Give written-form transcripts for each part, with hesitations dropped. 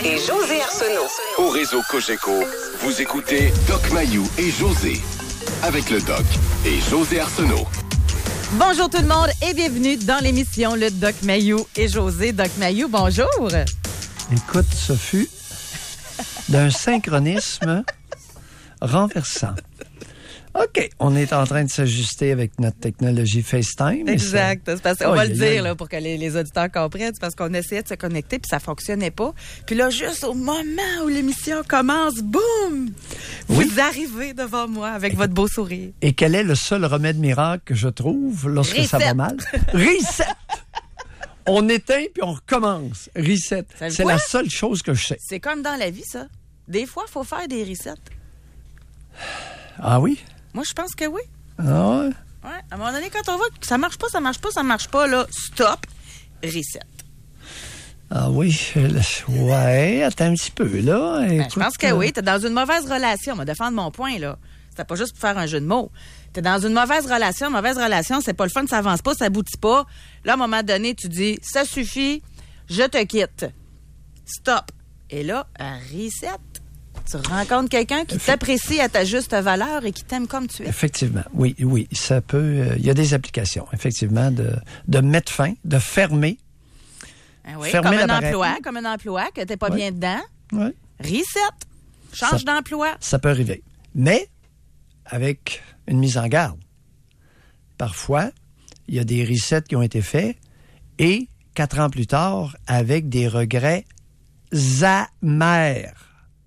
et José Arsenault. Au réseau Cogeco, vous écoutez Doc Mayou et José. Avec le Doc et José Arsenault. Bonjour tout le monde et bienvenue dans l'émission Le Doc Mayou et José. Doc Mayou, bonjour. Écoute, ce fut d'un synchronisme renversant. OK, on est en train de s'ajuster avec notre technologie FaceTime. Exact. C'est parce qu'on va le dire là, pour que les auditeurs comprennent. C'est parce qu'on essayait de se connecter puis ça fonctionnait pas. Puis là, juste au moment où l'émission commence, boum! Vous arrivez devant moi avec votre beau sourire. Et quel est le seul remède miracle que je trouve lorsque ça va mal? Reset! On éteint puis on recommence. Reset. C'est la seule chose que je sais. C'est comme dans la vie, ça. Des fois, il faut faire des resets. Ah oui? Moi, je pense que oui. Ah ouais? Ouais. À un moment donné, quand on voit que ça marche pas, là, stop, reset. Ah oui? Ouais, attends un petit peu, là. Écoute, je pense que oui. T'es dans une mauvaise relation. On va défendre mon point, là. C'était pas juste pour faire un jeu de mots. T'es dans une mauvaise relation, c'est pas le fun, ça avance pas, ça aboutit pas. Là, à un moment donné, tu dis, ça suffit, je te quitte. Stop. Et là, reset. Tu rencontres quelqu'un qui t'apprécie à ta juste valeur et qui t'aime comme tu es. Effectivement, oui, ça peut... Il y a des applications, effectivement, de mettre fin, de fermer. Oui, fermer comme un emploi, que t'es pas bien dedans. Oui. Reset. Change d'emploi. Ça peut arriver. Mais, avec une mise en garde. Parfois, il y a des resets qui ont été faits et 4 ans plus tard, avec des regrets amers.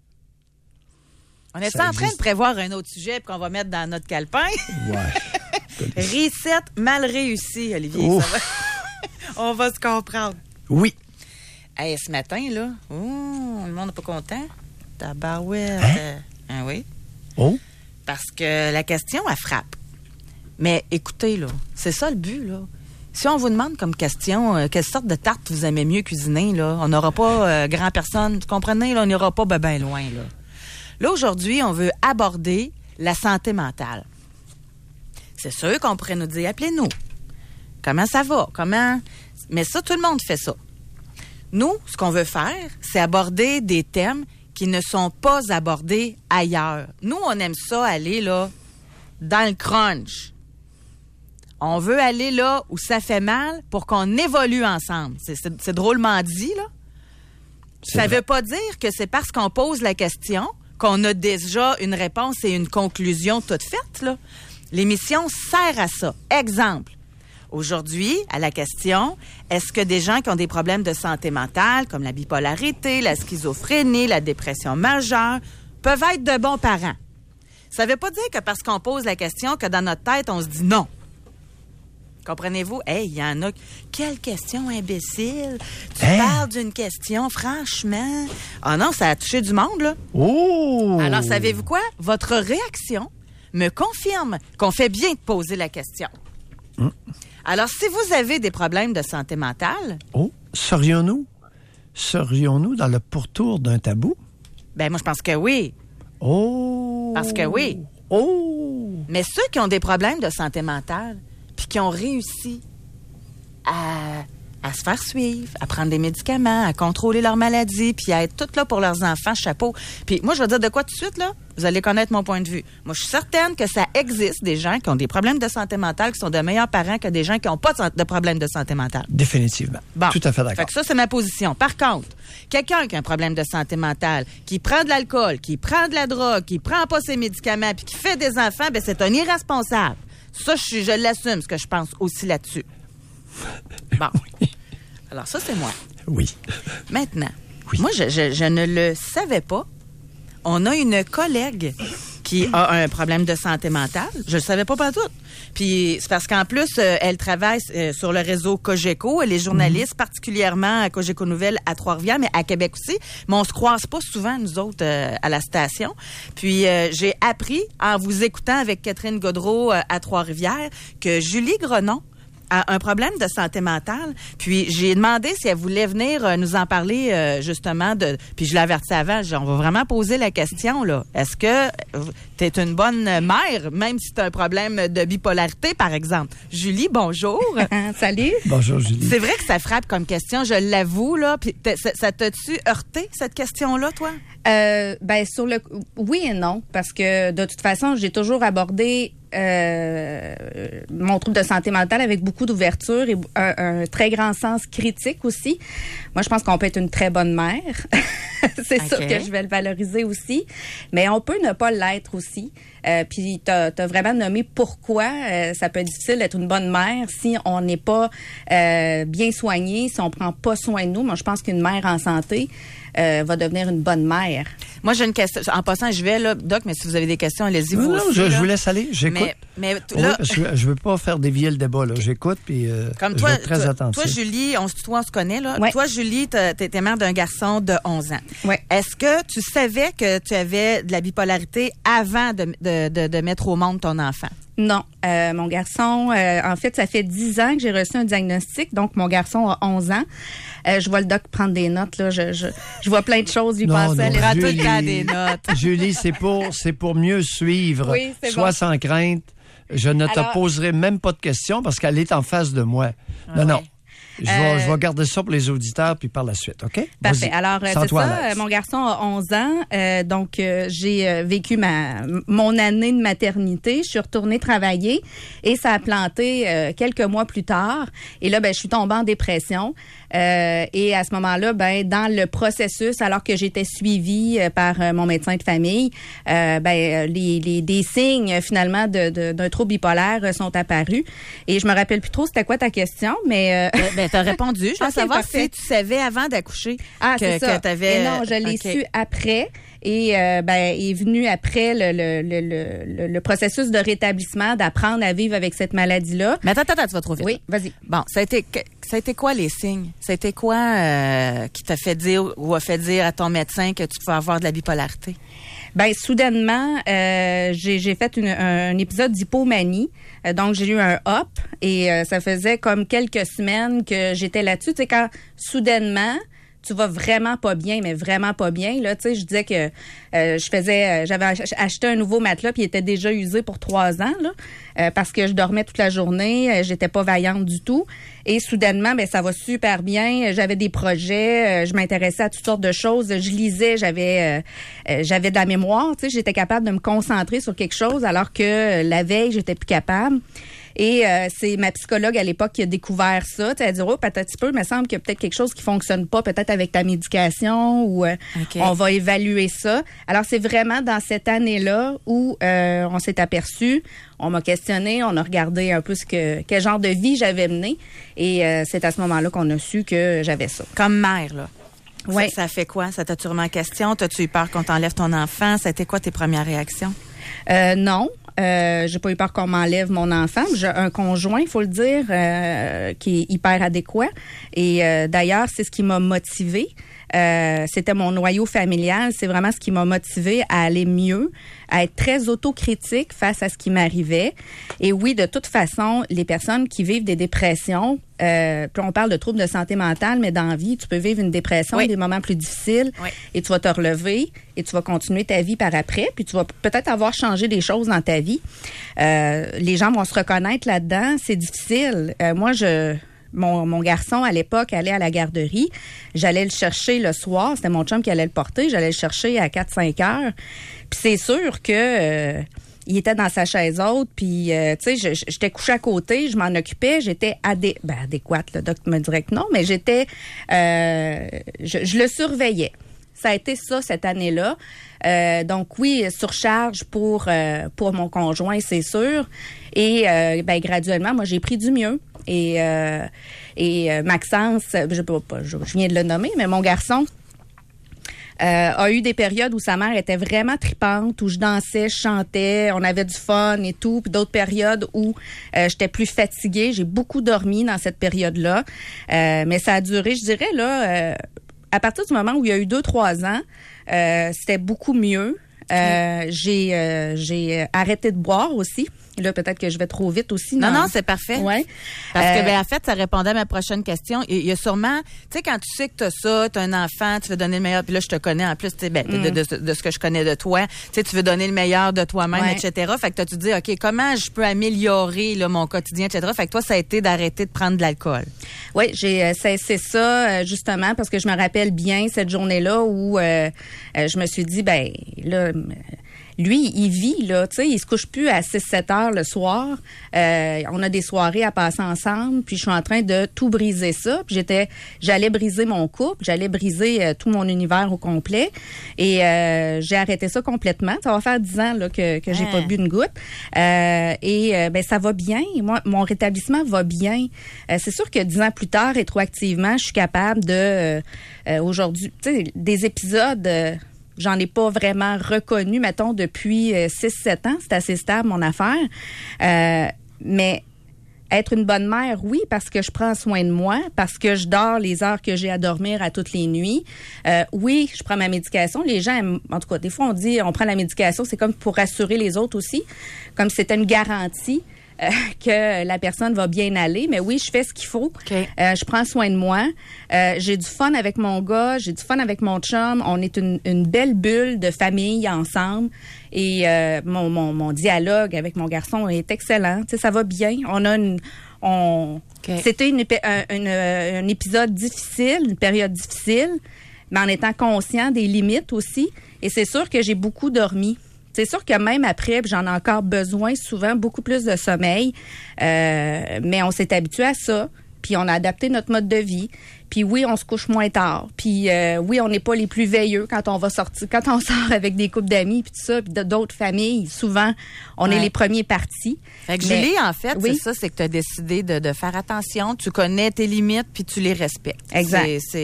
On est en train de prévoir un autre sujet qu'on va mettre dans notre calepin. Ouais. Reset mal réussi, Olivier. Ça va... On va se comprendre. Oui. Hey, ce matin, là, le monde n'est pas content. Tabarouette. Hein? Oui. Oh. Parce que la question, elle frappe. Mais écoutez, là, c'est ça le but, là. Si on vous demande comme question quelle sorte de tarte vous aimez mieux cuisiner, là, on n'aura pas grand personne. Vous comprenez, là, on n'ira pas ben loin, là. Là, aujourd'hui, on veut aborder la santé mentale. C'est sûr qu'on pourrait nous dire, appelez-nous. Comment ça va? Mais ça, tout le monde fait ça. Nous, ce qu'on veut faire, c'est aborder des thèmes qui ne sont pas abordés ailleurs. Nous, on aime ça aller, là, dans le crunch. On veut aller là où ça fait mal pour qu'on évolue ensemble. C'est drôlement dit, là. Ça veut pas dire que c'est parce qu'on pose la question qu'on a déjà une réponse et une conclusion toute faite, là. L'émission sert à ça. Exemple, aujourd'hui, à la question, est-ce que des gens qui ont des problèmes de santé mentale, comme la bipolarité, la schizophrénie, la dépression majeure, peuvent être de bons parents? Ça veut pas dire que parce qu'on pose la question que dans notre tête, on se dit non. Comprenez-vous? Hey, il y en a... Quelle question imbécile! Tu parles d'une question, franchement... Ah non, ça a touché du monde, là. Oh! Alors, savez-vous quoi? Votre réaction me confirme qu'on fait bien de poser la question. Alors, si vous avez des problèmes de santé mentale... Oh! Serions-nous dans le pourtour d'un tabou? Ben moi, je pense que oui. Oh! Parce que oui. Oh! Mais ceux qui ont des problèmes de santé mentale... puis qui ont réussi à se faire suivre, à prendre des médicaments, à contrôler leur maladie, puis à être toutes là pour leurs enfants, chapeau. Puis moi, je vais dire de quoi tout de suite, là? Vous allez connaître mon point de vue. Moi, je suis certaine que ça existe des gens qui ont des problèmes de santé mentale qui sont de meilleurs parents que des gens qui n'ont pas de problèmes de santé mentale. Définitivement. Bon. Tout à fait d'accord. Fait que ça, c'est ma position. Par contre, quelqu'un qui a un problème de santé mentale, qui prend de l'alcool, qui prend de la drogue, qui prend pas ses médicaments, puis qui fait des enfants, ben c'est un irresponsable. Ça, je l'assume, ce que je pense aussi là-dessus. Bon. Oui. Alors, ça, c'est moi. Oui. Maintenant, oui. Moi, je ne le savais pas. On a une collègue qui a un problème de santé mentale. Je le savais pas tout. Puis, c'est parce qu'en plus, elle travaille sur le réseau Cogeco. Elle est journaliste, particulièrement à Cogeco Nouvelles à Trois-Rivières, mais à Québec aussi. Mais on se croise pas souvent, nous autres, à la station. Puis, j'ai appris, en vous écoutant avec Catherine Gaudreault à Trois-Rivières, que Julie Grenon a un problème de santé mentale. Puis j'ai demandé si elle voulait venir nous en parler justement puis je l'ai averti avant, on va vraiment poser la question là. Est-ce que tu es une bonne mère, même si tu as un problème de bipolarité, par exemple? Julie, bonjour. Salut. Bonjour, Julie. C'est vrai que ça frappe comme question, je l'avoue, là. Puis ça t'a-tu heurté, cette question-là, toi? Oui et non, parce que de toute façon, j'ai toujours abordé mon trouble de santé mentale avec beaucoup d'ouverture et un très grand sens critique aussi. Moi, je pense qu'on peut être une très bonne mère. C'est sûr que je vais le valoriser aussi. Mais on peut ne pas l'être aussi. Puis t'as vraiment nommé pourquoi ça peut être difficile d'être une bonne mère si on n'est pas bien soigné, si on prend pas soin de nous. Moi, je pense qu'une mère en santé va devenir une bonne mère. Moi, j'ai une question. En passant, je vais là, Doc, mais si vous avez des questions, allez-y. Non, aussi, je vous laisse aller. J'écoute. Mais là, je veux pas faire dévier le débat. Là. J'écoute, puis comme toi, je vais être très attentif. Toi, Julie, on se connaît, là. Ouais. Toi, Julie, t'es mère d'un garçon de 11 ans. Ouais. Est-ce que tu savais que tu avais de la bipolarité avant de mettre au monde ton enfant? Non. Mon garçon, en fait, ça fait 10 ans que j'ai reçu un diagnostic. Donc, mon garçon a 11 ans. Je vois le doc prendre des notes. Là. Je vois plein de choses lui passer. Il prend tout le temps des notes. Julie, c'est pour mieux suivre. Oui, c'est Sois bon. sans crainte. Je ne te Alors, poserai même pas de questions parce qu'elle est en face de moi. Non. Je vais garder ça pour les auditeurs, puis par la suite, OK? Parfait. Vas-y. Alors, c'est Sens-toi à ça. l'aise. Mon garçon a 11 ans. Donc, j'ai vécu mon année de maternité. Je suis retournée travailler et ça a planté quelques mois plus tard. Et là, je suis tombée en dépression. Et à ce moment-là, dans le processus, alors que j'étais suivie par mon médecin de famille, des signes finalement d'un trouble bipolaire sont apparus. Et je me rappelle plus trop c'était quoi ta question, mais T'as répondu. Je veux Ok, savoir parfait. si tu savais avant d'accoucher c'est ça. que t'avais. Et non, je l'ai su après. Et est venu après le processus de rétablissement, d'apprendre à vivre avec cette maladie-là. Mais attends, tu vas trop vite. Oui, vas-y. Bon, ça a été quoi les signes? Ça a été quoi qui t'a fait dire ou a fait dire à ton médecin que tu pouvais avoir de la bipolarité? Soudainement, j'ai fait un épisode d'hypomanie. Donc, j'ai eu un hop et ça faisait comme quelques semaines que j'étais là-dessus. Tu sais, quand soudainement, tu vas vraiment pas bien, mais vraiment pas bien. Là, tu sais, je disais que j'avais acheté un nouveau matelas puis il était déjà usé pour 3 ans là, parce que je dormais toute la journée, j'étais pas vaillante du tout. Et soudainement, ça va super bien. J'avais des projets, je m'intéressais à toutes sortes de choses. Je lisais, j'avais de la mémoire. Tu sais, j'étais capable de me concentrer sur quelque chose alors que la veille, j'étais plus capable. Et c'est ma psychologue à l'époque qui a découvert ça. Elle a dit, peut-être un petit peu, il me semble qu'il y a peut-être quelque chose qui fonctionne pas, peut-être avec ta médication ou on va évaluer ça. Alors, c'est vraiment dans cette année-là où on s'est aperçu, on m'a questionné, on a regardé un peu quel genre de vie j'avais mené. Et c'est à ce moment-là qu'on a su que j'avais ça. Comme mère, là. Oui. Ça fait quoi? Ça t'a-tu remis en question? T'as-tu eu peur qu'on t'enlève ton enfant? Ça a été quoi tes premières réactions? Non. J'ai pas eu peur qu'on m'enlève mon enfant. J'ai un conjoint, il faut le dire, qui est hyper adéquat. Et d'ailleurs, c'est ce qui m'a motivée. C'était mon noyau familial. C'est vraiment ce qui m'a motivée à aller mieux, à être très autocritique face à ce qui m'arrivait. Et oui, de toute façon, les personnes qui vivent des dépressions, puis on parle de troubles de santé mentale, mais dans la vie, tu peux vivre une dépression, des moments plus difficiles, et tu vas te relever, et tu vas continuer ta vie par après, puis tu vas peut-être avoir changé des choses dans ta vie. Les gens vont se reconnaître là-dedans. C'est difficile. Moi, mon garçon, à l'époque, allait à la garderie. J'allais le chercher le soir. C'était mon chum qui allait le porter. J'allais le chercher à 4-5 heures. Puis c'est sûr que il était dans sa chaise haute. Puis, tu sais, j'étais couchée à côté. Je m'en occupais. J'étais adéquate. Le docteur me dirait que non. Mais j'étais... je le surveillais. Ça a été ça cette année-là. Donc oui, surcharge pour mon conjoint, c'est sûr. Et graduellement, moi, j'ai pris du mieux. Et Maxence, je viens de le nommer, mais mon garçon a eu des périodes où sa mère était vraiment tripante, où je dansais, je chantais, on avait du fun et tout, puis d'autres périodes où j'étais plus fatiguée. J'ai beaucoup dormi dans cette période-là, mais ça a duré, je dirais, là, à partir du moment où il y a eu 2-3 ans, c'était beaucoup mieux. J'ai arrêté de boire aussi. Là, peut-être que je vais trop vite aussi. Non, c'est parfait. Ouais. Parce que, en fait, ça répondait à ma prochaine question. Il y a sûrement, tu sais, quand tu sais que tu as ça, tu as un enfant, tu veux donner le meilleur, puis là, je te connais en plus, tu sais, de ce que je connais de toi, tu sais, tu veux donner le meilleur de toi-même, etc. Fait que tu te dis, OK, comment je peux améliorer là, mon quotidien, etc. Fait que toi, ça a été d'arrêter de prendre de l'alcool. Oui, j'ai cessé ça, justement, parce que je me rappelle bien cette journée-là où je me suis dit, ben là... Lui, il vit, là, tu sais, il se couche plus à 6-7 heures le soir. On a des soirées à passer ensemble, puis je suis en train de tout briser ça. Puis j'allais briser mon couple, j'allais briser tout mon univers au complet. Et j'ai arrêté ça complètement. Ça va faire 10 ans là, que j'ai pas bu une goutte. Ben ça va bien. Moi, mon rétablissement va bien. C'est sûr que 10 ans plus tard, rétroactivement, je suis capable de aujourd'hui, tu sais, des épisodes... J'en ai pas vraiment reconnu, mettons, depuis 6-7 ans. C'est assez stable, mon affaire. Mais être une bonne mère, oui, parce que je prends soin de moi, parce que je dors les heures que j'ai à dormir à toutes les nuits. Oui, je prends ma médication. Les gens, en tout cas, des fois, on dit on prend la médication, c'est comme pour rassurer les autres aussi, comme si c'était une garantie. Que la personne va bien aller. Mais oui, je fais ce qu'il faut. Okay. Je prends soin de moi. J'ai du fun avec mon gars. J'ai du fun avec mon chum. On est une belle bulle de famille ensemble. Et mon dialogue avec mon garçon est excellent. Tu sais, ça va bien. C'était un épisode difficile, une période difficile, mais en étant conscient des limites aussi. Et c'est sûr que j'ai beaucoup dormi. C'est sûr que même après, j'en ai encore besoin souvent, beaucoup plus de sommeil, mais on s'est habitué à ça, puis on a adapté notre mode de vie, puis oui, on se couche moins tard, puis oui, on n'est pas les plus veilleux quand on va sortir, quand on sort avec des couples d'amis, puis tout ça, puis d'autres familles, souvent, on est les premiers partis. Fait que Julie, en fait, c'est ça, c'est que tu as décidé de faire attention, tu connais tes limites, puis tu les respectes. Exact.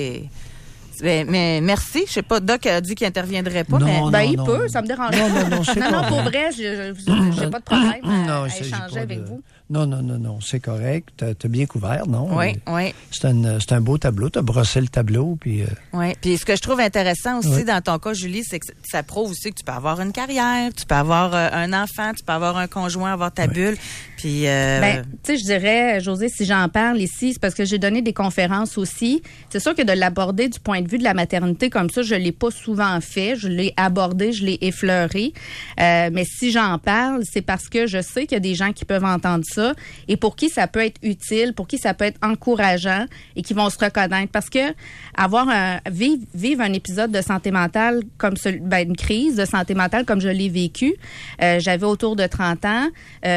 Mais merci. Je sais pas, Doc a dit qu'il interviendrait pas, mais il peut, ça me dérange pas. Non, pour vrai, j'ai pas de problème à échanger avec vous. Non, c'est correct. T'as bien couvert, non? Oui. C'est un beau tableau. T'as brossé le tableau, puis... Oui, puis ce que je trouve intéressant aussi dans ton cas, Julie, c'est que ça prouve aussi que tu peux avoir une carrière, tu peux avoir un enfant, tu peux avoir un conjoint, avoir ta bulle, puis... tu sais, je dirais, Josée, si j'en parle ici, c'est parce que j'ai donné des conférences aussi. C'est sûr que de l'aborder du point de vue de la maternité comme ça, je l'ai pas souvent fait. Je l'ai abordé, je l'ai effleuré. Mais si j'en parle, c'est parce que je sais qu'il y a des gens qui peuvent entendre ça et pour qui ça peut être utile, pour qui ça peut être encourageant et qui vont se reconnaître. Parce que vivre un épisode de santé mentale comme une crise de santé mentale comme je l'ai vécu, j'avais autour de 30 ans,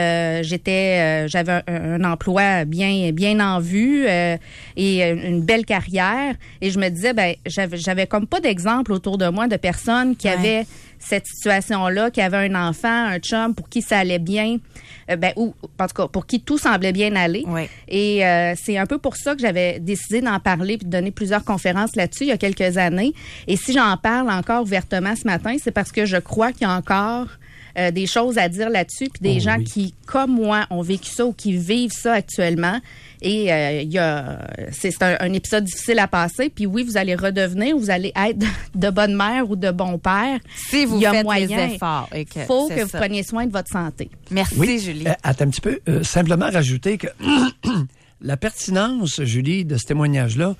j'avais un emploi bien en vue et une belle carrière et je me disais j'avais comme pas d'exemple autour de moi de personnes qui avaient cette situation-là, qui avait un enfant, un chum, pour qui ça allait bien, ou en tout cas, pour qui tout semblait bien aller. Oui. Et c'est un peu pour ça que j'avais décidé d'en parler puis de donner plusieurs conférences là-dessus il y a quelques années. Et si j'en parle encore ouvertement ce matin, c'est parce que je crois qu'il y a encore des choses à dire là-dessus, puis des gens qui, comme moi, ont vécu ça ou qui vivent ça actuellement. Et c'est un épisode difficile à passer. Puis oui, vous allez redevenir, vous allez être de bonne mère ou de bon père. Si vous faites les efforts. Il faut que vous preniez soin de votre santé. Merci, Julie. Attends un petit peu. Simplement rajouter que la pertinence, Julie, de ce témoignage-là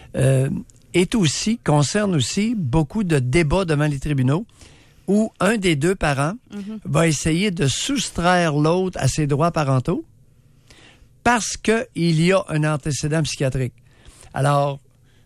concerne aussi beaucoup de débats devant les tribunaux où un des deux parents va essayer de soustraire l'autre à ses droits parentaux parce qu'il y a un antécédent psychiatrique. Alors,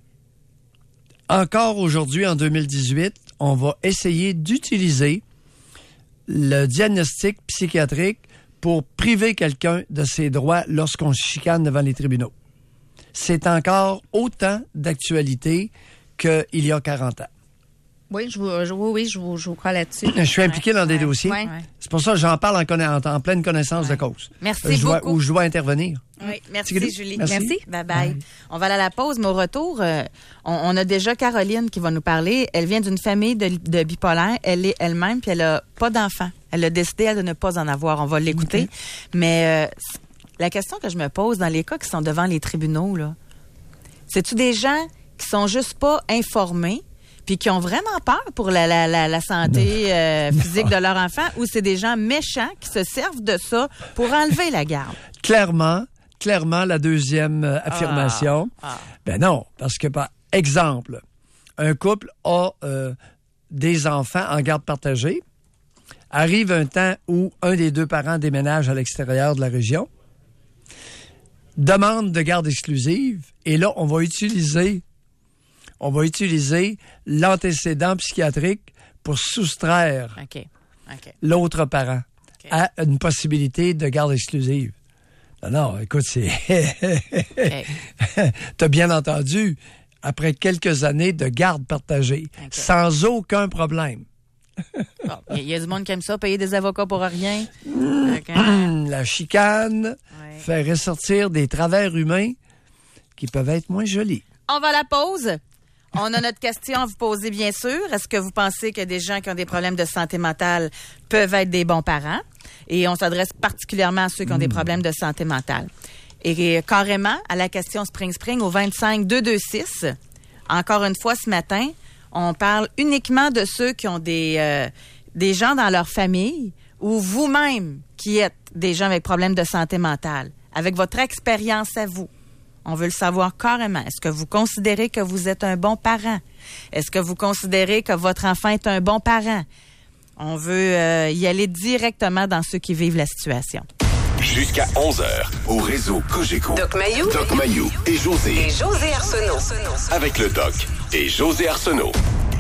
encore aujourd'hui, en 2018, on va essayer d'utiliser le diagnostic psychiatrique pour priver quelqu'un de ses droits lorsqu'on se chicane devant les tribunaux. C'est encore autant d'actualité qu'il y a 40 ans. Oui, je vous crois là-dessus. Je suis impliqué dans des dossiers. Ouais. C'est pour ça que j'en parle en pleine connaissance de cause. Merci beaucoup. Où je dois intervenir. Oui, merci Julie. Merci. Bye. On va aller à la pause, mais au retour, on a déjà Caroline qui va nous parler. Elle vient d'une famille de bipolaires. Elle est elle-même, puis elle a pas d'enfant. Elle a décidé de ne pas en avoir. On va l'écouter. Okay. Mais la question que je me pose dans les cas qui sont devant les tribunaux, là, c'est-tu des gens qui sont juste pas informés? puis qui ont vraiment peur pour la santé physique de leur enfant, ou c'est des gens méchants qui se servent de ça pour enlever la garde? Clairement, la deuxième affirmation. Ben non, parce que, par exemple, un couple a des enfants en garde partagée. Arrive un temps où un des deux parents déménage à l'extérieur de la région, demande de garde exclusive, et là, on va utiliser l'antécédent psychiatrique pour soustraire l'autre parent à une possibilité de garde exclusive. Non, écoute, c'est... T'as bien entendu, après quelques années de garde partagée, sans aucun problème. Il y a du monde qui aime ça, payer des avocats pour rien. La chicane fait ressortir des travers humains qui peuvent être moins jolis. On va à la pause. On a notre question à vous poser, bien sûr. Est-ce que vous pensez que des gens qui ont des problèmes de santé mentale peuvent être des bons parents? Et on s'adresse particulièrement à ceux qui ont des problèmes de santé mentale. Et carrément, à la question Spring au 25-226. Encore une fois, ce matin, on parle uniquement de ceux qui ont des gens dans leur famille ou vous-même qui êtes des gens avec problèmes de santé mentale. Avec votre expérience à vous. On veut le savoir carrément. Est-ce que vous considérez que vous êtes un bon parent? Est-ce que vous considérez que votre enfant est un bon parent? On veut y aller directement dans ceux qui vivent la situation. Jusqu'à 11h, au réseau Cogeco. Doc Mayou et José. Et José Arsenault. Avec le Doc et José Arsenault.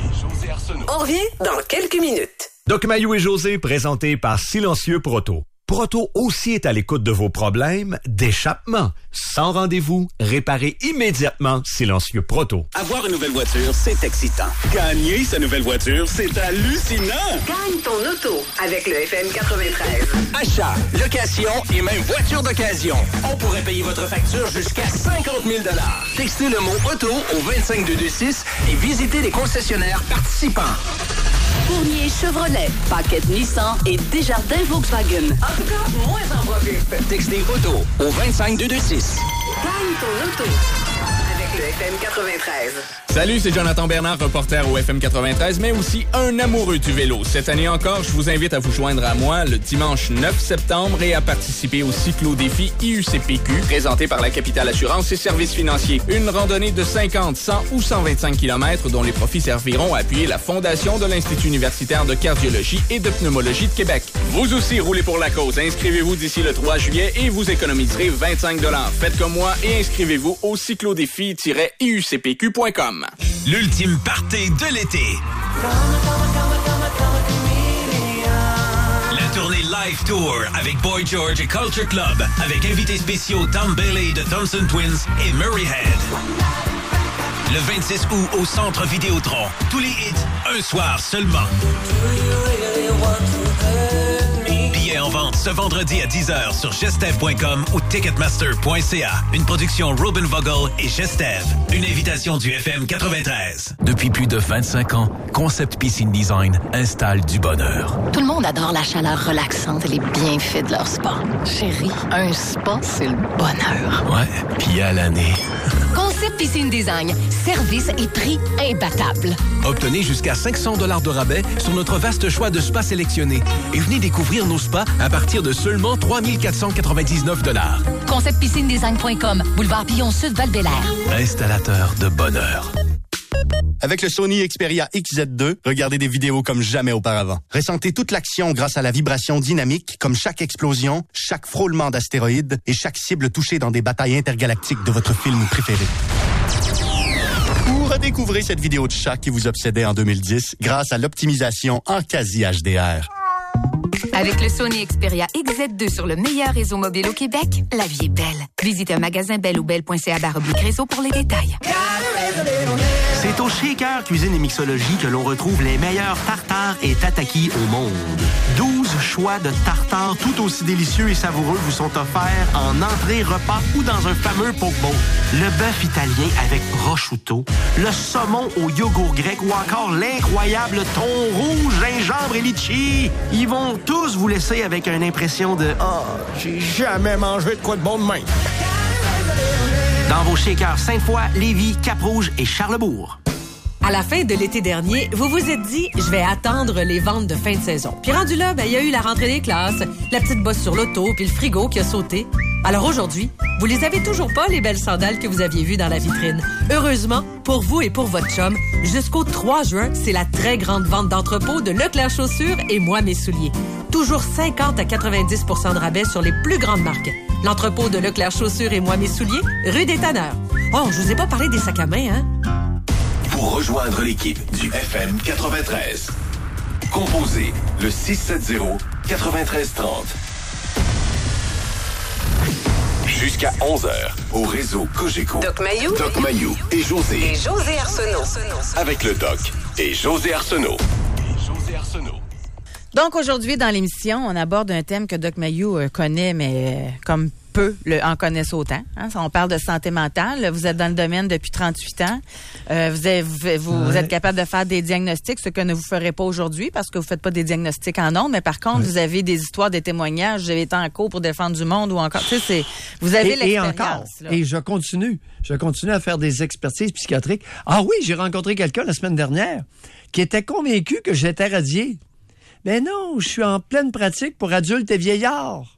On revient dans quelques minutes. Doc Mayou et José, présentés par Silencieux Proto. Proto aussi est à l'écoute de vos problèmes d'échappement. Sans rendez-vous, réparez immédiatement Silencieux Proto. Avoir une nouvelle voiture, c'est excitant. Gagner sa nouvelle voiture, c'est hallucinant. Gagne ton auto avec le FM 93. Achat, location et même voiture d'occasion. On pourrait payer votre facture jusqu'à 50 000 $. Textez le mot auto au 25226 et visitez les concessionnaires participants. Fournier Chevrolet, Paquette Nissan et Desjardins Volkswagen. En tout cas, moins en profite. Textez auto au 25226. Gagne ton auto avec le FM 93. Salut, c'est Jonathan Bernard, reporter au FM 93, mais aussi un amoureux du vélo. Cette année encore, je vous invite à vous joindre à moi le dimanche 9 septembre et à participer au cyclo-défi IUCPQ, présenté par la Capitale Assurance et Services financiers. Une randonnée de 50, 100 ou 125 km dont les profits serviront à appuyer la fondation de l'Institut universitaire de cardiologie et de pneumologie de Québec. Vous aussi, roulez pour la cause. Inscrivez-vous d'ici le 3 juillet et vous économiserez 25 $. Faites comme moi et inscrivez-vous au cyclodéfi-iucpq.com. L'ultime party de l'été. La tournée Live Tour avec Boy George et Culture Club, avec invités spéciaux Tom Bailey de Thompson Twins et Murray Head. Le 26 août au Centre Vidéotron. Tous les hits, un soir seulement. Billets en vente ce vendredi à 10h sur gestev.com ou ticketmaster.ca. Une production Robin Vogel et Gestev. Une invitation du FM 93. Depuis plus de 25 ans, Concept Piscine Design installe du bonheur. Tout le monde adore la chaleur relaxante et les bienfaits de leur spa. Chérie, un spa, c'est le bonheur. Ouais, puis à l'année. Concept Piscine Design. Service et prix imbattables. Obtenez jusqu'à 500 $ de rabais sur notre vaste choix de spas sélectionnés et venez découvrir nos spas à partir de seulement 3 499 $. ConceptPiscineDesign.com, boulevard Pillon Sud, Val-Bélair. Installateur de bonheur. Avec le Sony Xperia XZ2, regardez des vidéos comme jamais auparavant. Ressentez toute l'action grâce à la vibration dynamique, comme chaque explosion, chaque frôlement d'astéroïdes et chaque cible touchée dans des batailles intergalactiques de votre film préféré. Ou redécouvrez cette vidéo de chat qui vous obsédait en 2010 grâce à l'optimisation en quasi HDR. Avec le Sony Xperia XZ2 sur le meilleur réseau mobile au Québec, la vie est belle. Visitez un magasin belle ou belle.ca/réseau pour les détails. C'est au Shaker Cuisine et Mixologie que l'on retrouve les meilleurs tartares et tataki au monde. 12 choix de tartares tout aussi délicieux et savoureux vous sont offerts en entrée, repas ou dans un fameux poke bowl. Le bœuf italien avec prosciutto, le saumon au yogourt grec ou encore l'incroyable thon rouge, gingembre et litchi. Ils vont tous vous laisser avec une impression de « Ah, j'ai jamais mangé de quoi de bon de même ». Dans vos shakers Sainte-Foy, Lévis, Cap-Rouge et Charlebourg. À la fin de l'été dernier, vous vous êtes dit « Je vais attendre les ventes de fin de saison ». Puis rendu là, il y a eu la rentrée des classes, la petite bosse sur l'auto, puis le frigo qui a sauté. Alors aujourd'hui, vous les avez toujours pas, les belles sandales que vous aviez vues dans la vitrine. Heureusement, pour vous et pour votre chum, jusqu'au 3 juin, c'est la très grande vente d'entrepôt de Leclerc Chaussures et Moi Mes Souliers. Toujours 50 à 90 % de rabais sur les plus grandes marques. L'entrepôt de Leclerc Chaussures et Moi Mes Souliers, rue des Tanneurs. Oh, je vous ai pas parlé des sacs à main, hein? Pour rejoindre l'équipe du FM 93, composez le 670-9330. Jusqu'à 11h, au réseau Cogeco. Doc Mayou et José. Et José Arsenault. Avec le Doc et José Arsenault. Donc, aujourd'hui, dans l'émission, on aborde un thème que Doc Mayou connaît, mais comme peu en connaissent autant. Hein? On parle de santé mentale. Vous êtes dans le domaine depuis 38 ans. Vous êtes capable de faire des diagnostics, ce que ne vous ferez pas aujourd'hui parce que vous ne faites pas des diagnostics en ondes. Mais par contre, vous avez des histoires, des témoignages. Vous avez été en cours pour défendre du monde ou encore. Tu sais, vous avez l'expérience. Et encore. Là. Et je continue à faire des expertises psychiatriques. Ah oui, j'ai rencontré quelqu'un la semaine dernière qui était convaincu que j'étais radié. Mais non, je suis en pleine pratique pour adultes et vieillards.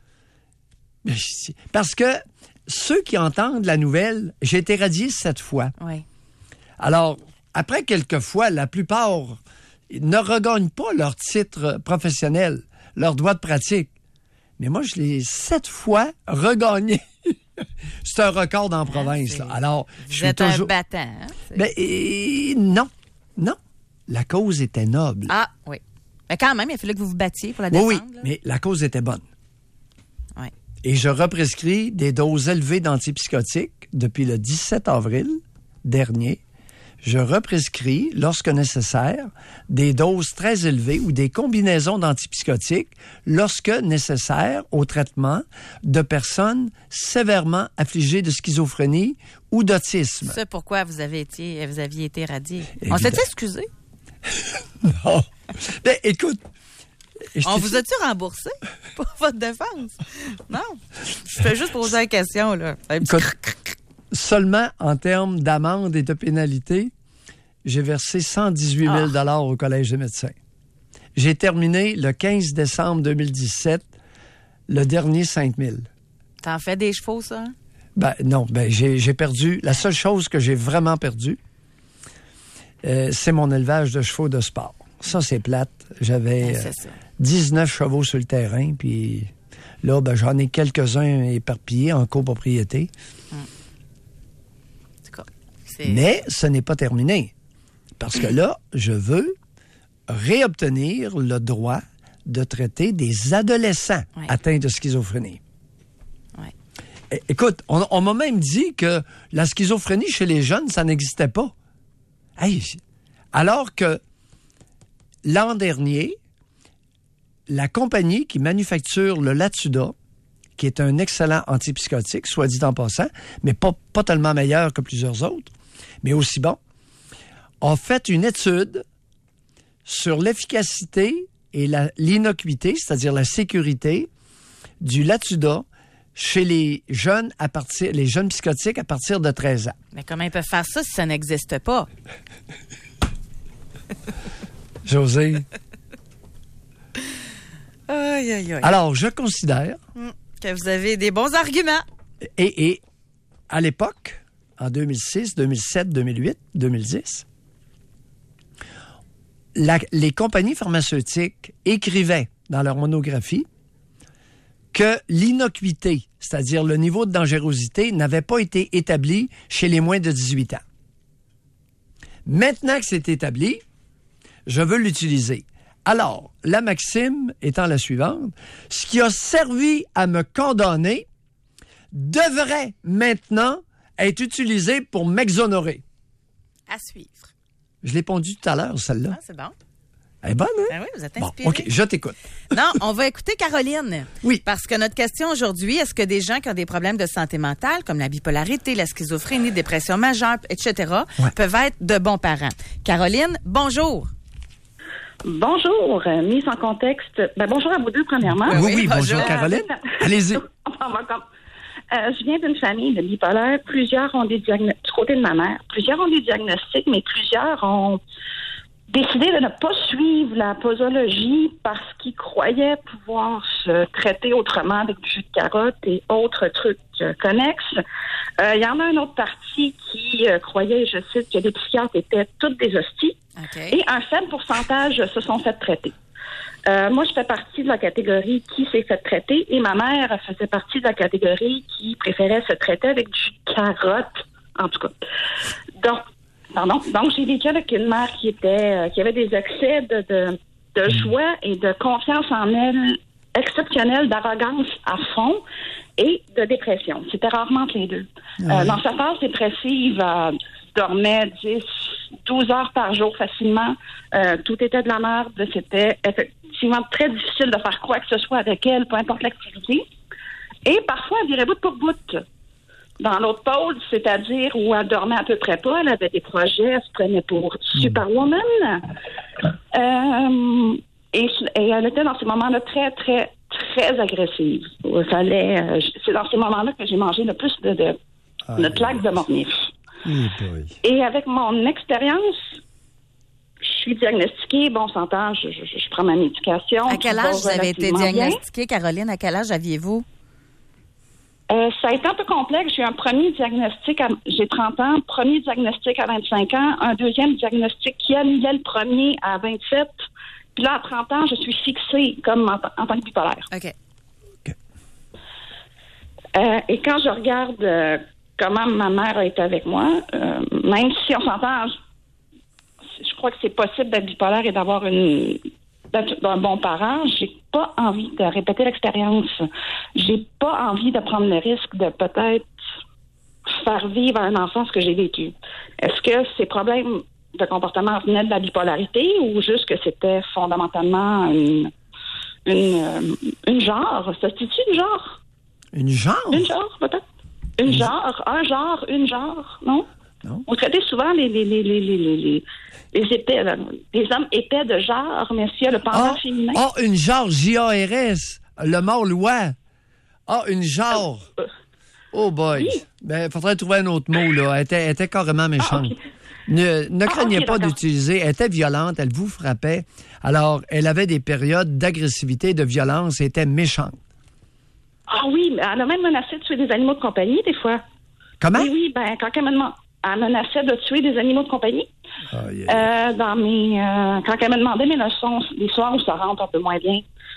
Parce que ceux qui entendent la nouvelle, j'ai été radié 7 fois. Oui. Alors, après quelques fois, la plupart ne regagnent pas leur titre professionnel, leur droit de pratique. Mais moi, je l'ai 7 fois regagné. C'est un record dans la province. Là. Alors, je suis toujours... un battant. Hein? Non. La cause était noble. Ah, oui. Mais quand même, il a fallu que vous vous battiez pour la défendre. Oui, là. mais la cause était bonne. Oui. Et je represcris des doses élevées d'antipsychotiques depuis le 17 avril dernier. Je represcris, lorsque nécessaire, des doses très élevées ou des combinaisons d'antipsychotiques lorsque nécessaire au traitement de personnes sévèrement affligées de schizophrénie ou d'autisme. C'est pourquoi vous aviez été radié. On s'est excusé? Non. Ben, écoute... On vous a-tu remboursé pour votre défense? Non. Je fais juste poser la question, là. Seulement en termes d'amende et de pénalité, j'ai versé 118 000 au Collège des médecins. J'ai terminé le 15 décembre 2017, le dernier 5 000. T'en fais des chevaux, ça? Non, j'ai perdu. La seule chose que j'ai vraiment perdue, c'est mon élevage de chevaux de sport. Ça, c'est plate. J'avais 19 chevaux sur le terrain, puis là, j'en ai quelques-uns éparpillés en copropriété. Mais ce n'est pas terminé. Parce que là, je veux réobtenir le droit de traiter des adolescents atteints de schizophrénie. Écoute, on m'a même dit que la schizophrénie chez les jeunes, ça n'existait pas. Hey, alors que l'an dernier, la compagnie qui manufacture le Latuda, qui est un excellent antipsychotique, soit dit en passant, mais pas tellement meilleur que plusieurs autres, mais aussi bon, a fait une étude sur l'efficacité et l'innocuité, c'est-à-dire la sécurité du Latuda chez les jeunes psychotiques à partir de 13 ans. Mais comment ils peuvent faire ça si ça n'existe pas? José. Aïe, aïe, aïe. Alors, je considère que vous avez des bons arguments. Et à l'époque, en 2006, 2007, 2008, 2010, les compagnies pharmaceutiques écrivaient dans leur monographie que l'innocuité, c'est-à-dire le niveau de dangerosité, n'avait pas été établi chez les moins de 18 ans. Maintenant que c'est établi, je veux l'utiliser. Alors, la maxime étant la suivante, ce qui a servi à me condamner devrait maintenant être utilisé pour m'exonérer. À suivre. Je l'ai pondu tout à l'heure, celle-là. Ah, c'est bon. Elle est bonne, hein? Ben oui, vous êtes inspiré. Bon, OK, je t'écoute. Non, on va écouter Caroline. Oui. Parce que notre question aujourd'hui, est-ce que des gens qui ont des problèmes de santé mentale, comme la bipolarité, la schizophrénie, dépression majeure, etc., peuvent être de bons parents? Caroline, bonjour. Bonjour. Mise en contexte. Bonjour à vous deux, premièrement. Oui, bonjour, Caroline. Allez-y. je viens d'une famille de bipolaires. Plusieurs ont des diagnostics, du côté de ma mère, plusieurs ont des diagnostics, mais plusieurs ont décidé de ne pas suivre la posologie parce qu'ils croyaient pouvoir se traiter autrement avec du jus de carotte et autres trucs connexes. Il y en a une autre partie qui croyait, je cite, que les psychiatres étaient toutes des hosties. Okay. Et un faible pourcentage se sont fait traiter. Moi, je fais partie de la catégorie qui s'est fait traiter et ma mère faisait partie de la catégorie qui préférait se traiter avec du jus de carotte, en tout cas. Donc, j'ai vécu avec une mère qui avait des excès de joie et de confiance en elle exceptionnelle, d'arrogance à fond et de dépression. C'était rarement entre les deux. Dans sa phase dépressive, elle dormait 12 heures par jour facilement. Tout était de la merde. C'était effectivement très difficile de faire quoi que ce soit avec elle, peu importe l'activité. Et parfois, elle virait bout pour bout. Dans l'autre pôle, c'est-à-dire où elle dormait à peu près pas, elle avait des projets, elle se prenait pour Superwoman. Et elle était dans ces moments-là très, très, très agressive. C'est dans ces moments-là que j'ai mangé le plus de claques de mornif. Et avec mon expérience, je suis diagnostiquée, bon, on s'entend, je prends ma médication. À quel âge vous avez été diagnostiquée, Caroline? À quel âge aviez-vous? Ça a été un peu complexe. J'ai eu un premier diagnostic, j'ai 30 ans, premier diagnostic à 25 ans, un deuxième diagnostic qui annulait le premier à 27. Puis là, à 30 ans, je suis fixée comme en tant que bipolaire. OK. Et quand je regarde comment ma mère a été avec moi, même si on s'entend, je crois que c'est possible d'être bipolaire et d'avoir un bon parent, j'ai pas envie de répéter l'expérience. J'ai pas envie de prendre le risque de peut-être faire vivre à un enfant ce que j'ai vécu. Est-ce que ces problèmes de comportement venaient de la bipolarité ou juste que c'était fondamentalement une genre? Ça se dit-tu une genre? Une genre? Une genre, peut-être. Un genre, non? Non. On traitait souvent les épais, les hommes épais de genre, mais s'il y a le pendant féminin. Une genre, J-A-R-S, le mort loi. Une genre. Oh boy. Oui. Ben, faudrait trouver un autre mot, là. Elle était carrément méchante. Okay. Ne craignez pas d'utiliser. Elle était violente, elle vous frappait. Alors, elle avait des périodes d'agressivité, de violence, elle était méchante. Ah oui, mais elle a même menacé de tuer des animaux de compagnie, des fois. Comment? Oui, ben, quand elle menaçait de tuer des animaux de compagnie. Quand elle me demandait mes leçons, des soirs où ça rentre un peu moins bien.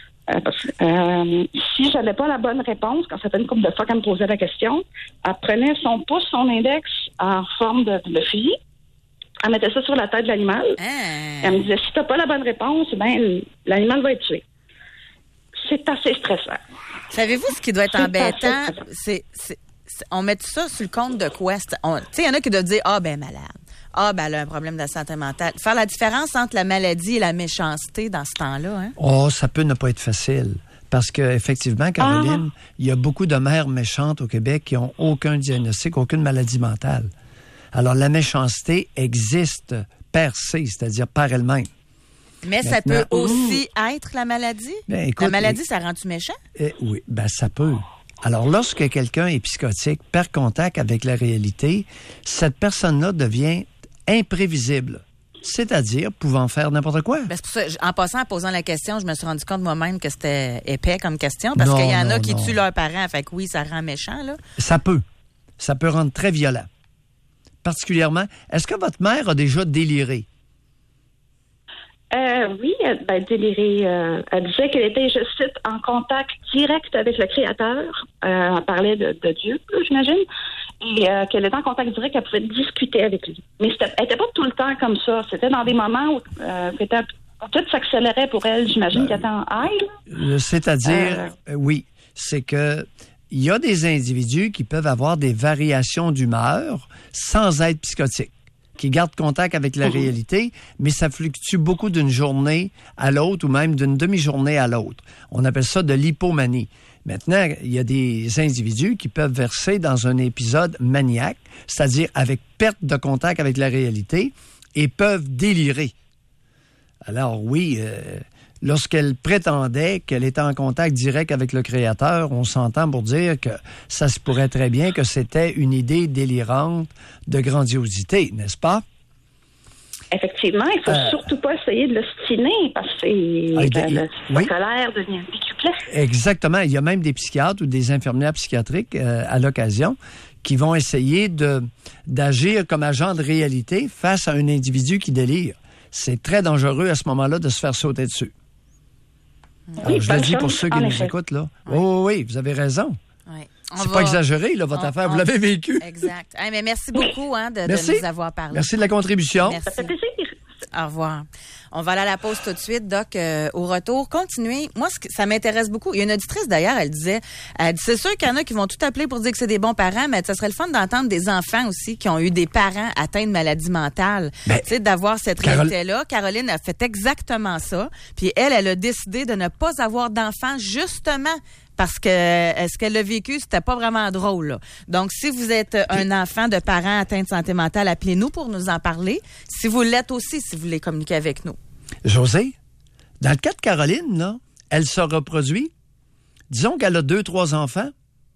Si j'avais pas la bonne réponse, quand ça fait une couple de fois qu'elle me posait la question, elle prenait son pouce, son index en forme de fusil. Elle mettait ça sur la tête de l'animal. Elle me disait, si t'as pas la bonne réponse, ben, l'animal va être tué. C'est assez stressant. Savez-vous ce qui doit être embêtant? On met tout ça sur le compte de quoi? Tu sais, il y en a qui doivent dire, malade. Elle a un problème de santé mentale. Faire la différence entre la maladie et la méchanceté dans ce temps-là, hein? Ça peut ne pas être facile. Parce qu'effectivement, Caroline, il y a beaucoup de mères méchantes au Québec qui n'ont aucun diagnostic, aucune maladie mentale. Alors, la méchanceté existe per se, c'est-à-dire par elle-même. Mais ça peut aussi être la maladie? Ben, écoute, la maladie, ça rend-tu méchant? Oui, ça peut. Alors, lorsque quelqu'un est psychotique, perd contact avec la réalité, cette personne-là devient imprévisible. C'est-à-dire pouvant faire n'importe quoi. Ben, c'est pour ça, en passant, en posant la question, je me suis rendu compte moi-même que c'était épais comme question, parce qu'il y en a qui tuent leurs parents. Fait que oui, ça rend méchant, là. Ça peut. Ça peut rendre très violent. Particulièrement, est-ce que votre mère a déjà déliré? Oui, déliré. Elle disait qu'elle était, je cite, en contact direct avec le Créateur. Elle parlait de Dieu, j'imagine. Et qu'elle était en contact direct, qu'elle pouvait discuter avec lui. Mais elle n'était pas tout le temps comme ça. C'était dans des moments où tout s'accélérait pour elle. J'imagine qu'elle était en high. C'est-à-dire, oui, c'est que il y a des individus qui peuvent avoir des variations d'humeur sans être psychotiques, qui gardent contact avec la réalité, mais ça fluctue beaucoup d'une journée à l'autre ou même d'une demi-journée à l'autre. On appelle ça de l'hypomanie. Maintenant, il y a des individus qui peuvent verser dans un épisode maniaque, c'est-à-dire avec perte de contact avec la réalité, et peuvent délirer. Alors oui, lorsqu'elle prétendait qu'elle était en contact direct avec le Créateur, on s'entend pour dire que ça se pourrait très bien que c'était une idée délirante de grandiosité, n'est-ce pas? Effectivement, il ne faut surtout pas essayer de l'ostiner parce que la colère devient décuplée. Exactement. Il y a même des psychiatres ou des infirmières psychiatriques à l'occasion qui vont essayer d'agir comme agent de réalité face à un individu qui délire. C'est très dangereux à ce moment-là de se faire sauter dessus. Alors, je le dis pour ceux qui nous écoutent, là. Oui, vous avez raison. Oui. C'est pas exagéré, là, votre affaire. Vous l'avez vécu. Exact. Hey, mais merci beaucoup de nous avoir parlé. Merci de la contribution. Merci. Ça fait plaisir. Au revoir. On va aller à la pause tout de suite, Doc. Au retour, continuez. Moi, ça m'intéresse beaucoup. Il y a une auditrice, d'ailleurs, elle disait, c'est sûr qu'il y en a qui vont tout appeler pour dire que c'est des bons parents, mais ça serait le fun d'entendre des enfants aussi qui ont eu des parents atteints de maladie mentale. Tu sais, d'avoir cette réalité-là. Caroline a fait exactement ça. Puis elle a décidé de ne pas avoir d'enfants, justement, parce que ce qu'elle a vécu, c'était pas vraiment drôle. Là. Donc, si vous êtes un enfant de parents atteints de santé mentale, appelez-nous pour nous en parler. Si vous l'êtes aussi, si vous voulez communiquer avec nous. José, dans le cas de Caroline, là, elle se reproduit. Disons qu'elle a 2-3 enfants.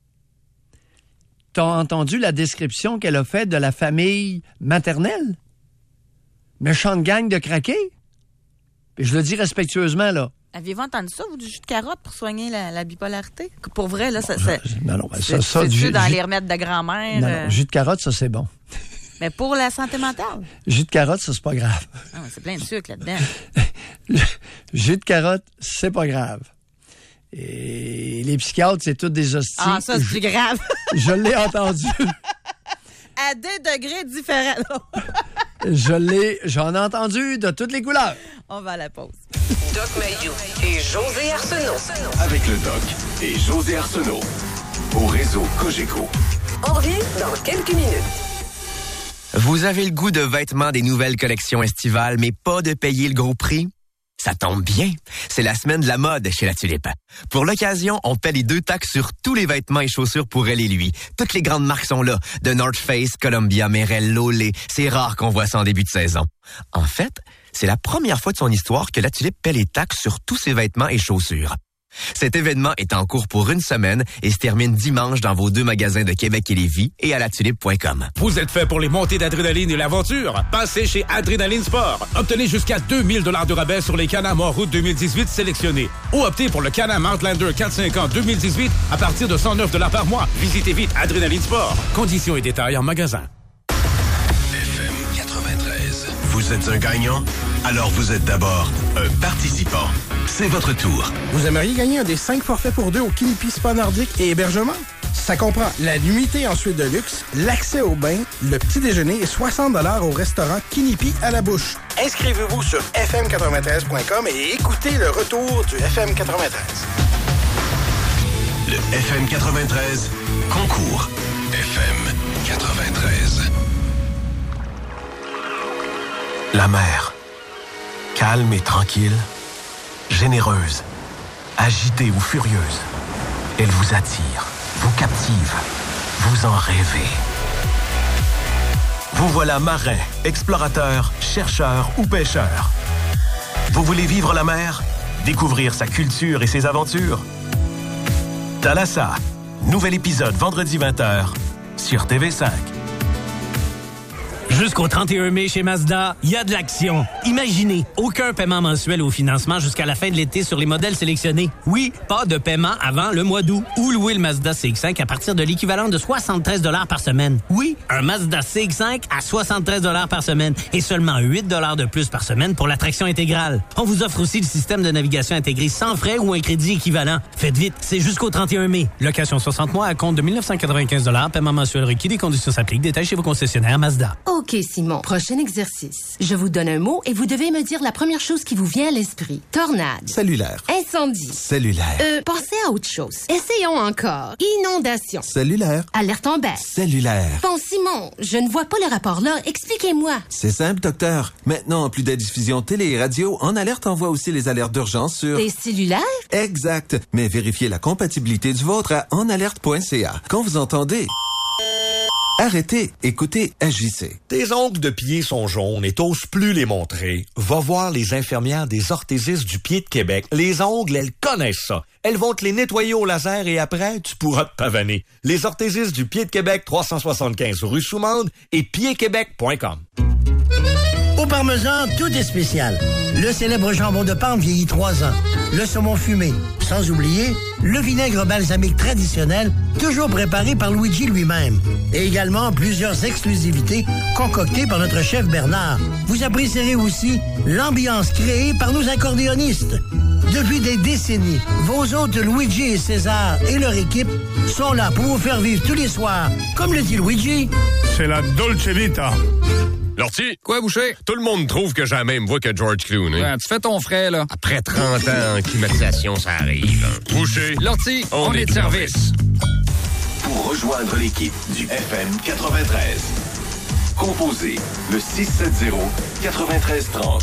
T'as entendu la description qu'elle a faite de la famille maternelle? Méchante gang de craqués? Et je le dis respectueusement, là. Aviez-vous entendu ça, vous, du jus de carotte pour soigner la bipolarité? Pour vrai, là, ça... Non, ça dans les remèdes de grand-mère? Non, jus de carotte, ça, c'est bon. Mais pour la santé mentale? Jus de carotte, ça, c'est pas grave. Ah, c'est plein de sucre là-dedans. Jus de carotte, c'est pas grave. Et les psychiatres, c'est tous des hosties. Ah, ça, c'est plus grave. Je l'ai entendu. À des degrés différents. J'en ai entendu de toutes les couleurs. On va à la pause. Doc Mayou et José Arsenault. Avec le Doc et José Arsenault. Au réseau Cogeco. On revient dans quelques minutes. Vous avez le goût de vêtements des nouvelles collections estivales, mais pas de payer le gros prix? Ça tombe bien. C'est la semaine de la mode chez La Tulipe. Pour l'occasion, on paie les 2 taxes sur tous les vêtements et chaussures pour elle et lui. Toutes les grandes marques sont là. De North Face, Columbia, Merrell, Lolé. C'est rare qu'on voit ça en début de saison. En fait, c'est la première fois de son histoire que La Tulipe paie les taxes sur tous ses vêtements et chaussures. Cet événement est en cours pour une semaine et se termine dimanche dans vos 2 magasins de Québec et Lévis et à latulipe.com. Vous êtes fait pour les montées d'adrénaline et l'aventure? Passez chez Adrénaline Sport. Obtenez jusqu'à 2000 $, de rabais sur les Can-Am Route 2018 sélectionnés. Ou optez pour le Can-Am Outlander 4/5 ans 2018 à partir de 109 $ par mois. Visitez vite Adrénaline Sport. Conditions et détails en magasin. FM 93. Vous êtes un gagnant? Alors vous êtes d'abord un participant. C'est votre tour. Vous aimeriez gagner un des 5 forfaits pour 2 au Kinipi Spa Nordique et hébergement? Ça comprend la nuitée en suite de luxe, l'accès au bain, le petit déjeuner et 60 $ au restaurant Kinipi à la bouche. Inscrivez-vous sur fm93.com et écoutez le retour du FM 93. Le FM 93 concours. FM 93. La mer. Calme et tranquille, généreuse, agitée ou furieuse, elle vous attire, vous captive, vous en rêvez. Vous voilà marin, explorateur, chercheur ou pêcheur. Vous voulez vivre la mer? Découvrir sa culture et ses aventures? Thalassa, nouvel épisode vendredi 20h sur TV5. Jusqu'au 31 mai chez Mazda, il y a de l'action. Imaginez, aucun paiement mensuel au financement jusqu'à la fin de l'été sur les modèles sélectionnés. Oui, pas de paiement avant le mois d'août. Ou louer le Mazda CX-5 à partir de l'équivalent de 73 $ par semaine. Oui, un Mazda CX-5 à 73 $ par semaine et seulement 8 $ de plus par semaine pour l'attraction intégrale. On vous offre aussi le système de navigation intégré sans frais ou un crédit équivalent. Faites vite, c'est jusqu'au 31 mai. Location 60 mois à compte de 1995 $, paiement mensuel requis, des conditions s'appliquent. Détails chez vos concessionnaires Mazda. OK, Simon. Prochain exercice. Je vous donne un mot et vous devez me dire la première chose qui vous vient à l'esprit. Tornade. Cellulaire. Incendie. Cellulaire. Pensez à autre chose. Essayons encore. Inondation. Cellulaire. Alerte en baisse. Cellulaire. Bon, Simon, je ne vois pas le rapport là. Expliquez-moi. C'est simple, docteur. Maintenant, en plus de la diffusion télé et radio, En Alerte envoie aussi les alertes d'urgence sur... Des cellulaires? Exact. Mais vérifiez la compatibilité du vôtre à enalerte.ca. Quand vous entendez... Arrêtez, écoutez, agissez. Tes ongles de pied sont jaunes et t'oses plus les montrer. Va voir les infirmières des orthésistes du pied de Québec. Les ongles, elles connaissent ça. Elles vont te les nettoyer au laser et après, tu pourras te pavaner. Les orthésistes du pied de Québec, 375 rue Soumande et piedquebec.com. Au Parmesan, tout est spécial. Le célèbre jambon de Parme vieillit 3 ans. Le saumon fumé. Sans oublier, le vinaigre balsamique traditionnel, toujours préparé par Luigi lui-même. Et également plusieurs exclusivités concoctées par notre chef Bernard. Vous apprécierez aussi l'ambiance créée par nos accordéonistes. Depuis des décennies, vos hôtes Luigi et César et leur équipe sont là pour vous faire vivre tous les soirs. Comme le dit Luigi, c'est la Dolce Vita. Lortie, quoi, Boucher? Tout le monde trouve que j'ai la même voix que George Clooney. Ouais, tu fais ton frais, là. Après 30 ans en climatisation, ça arrive. Boucher. Lortie, on est de service. Pour rejoindre l'équipe du FM 93, composez le 670-9330.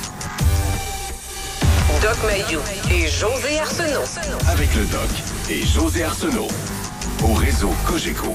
Doc Mayou et José Arsenault. Avec le Doc et José Arsenault. Au réseau Cogeco.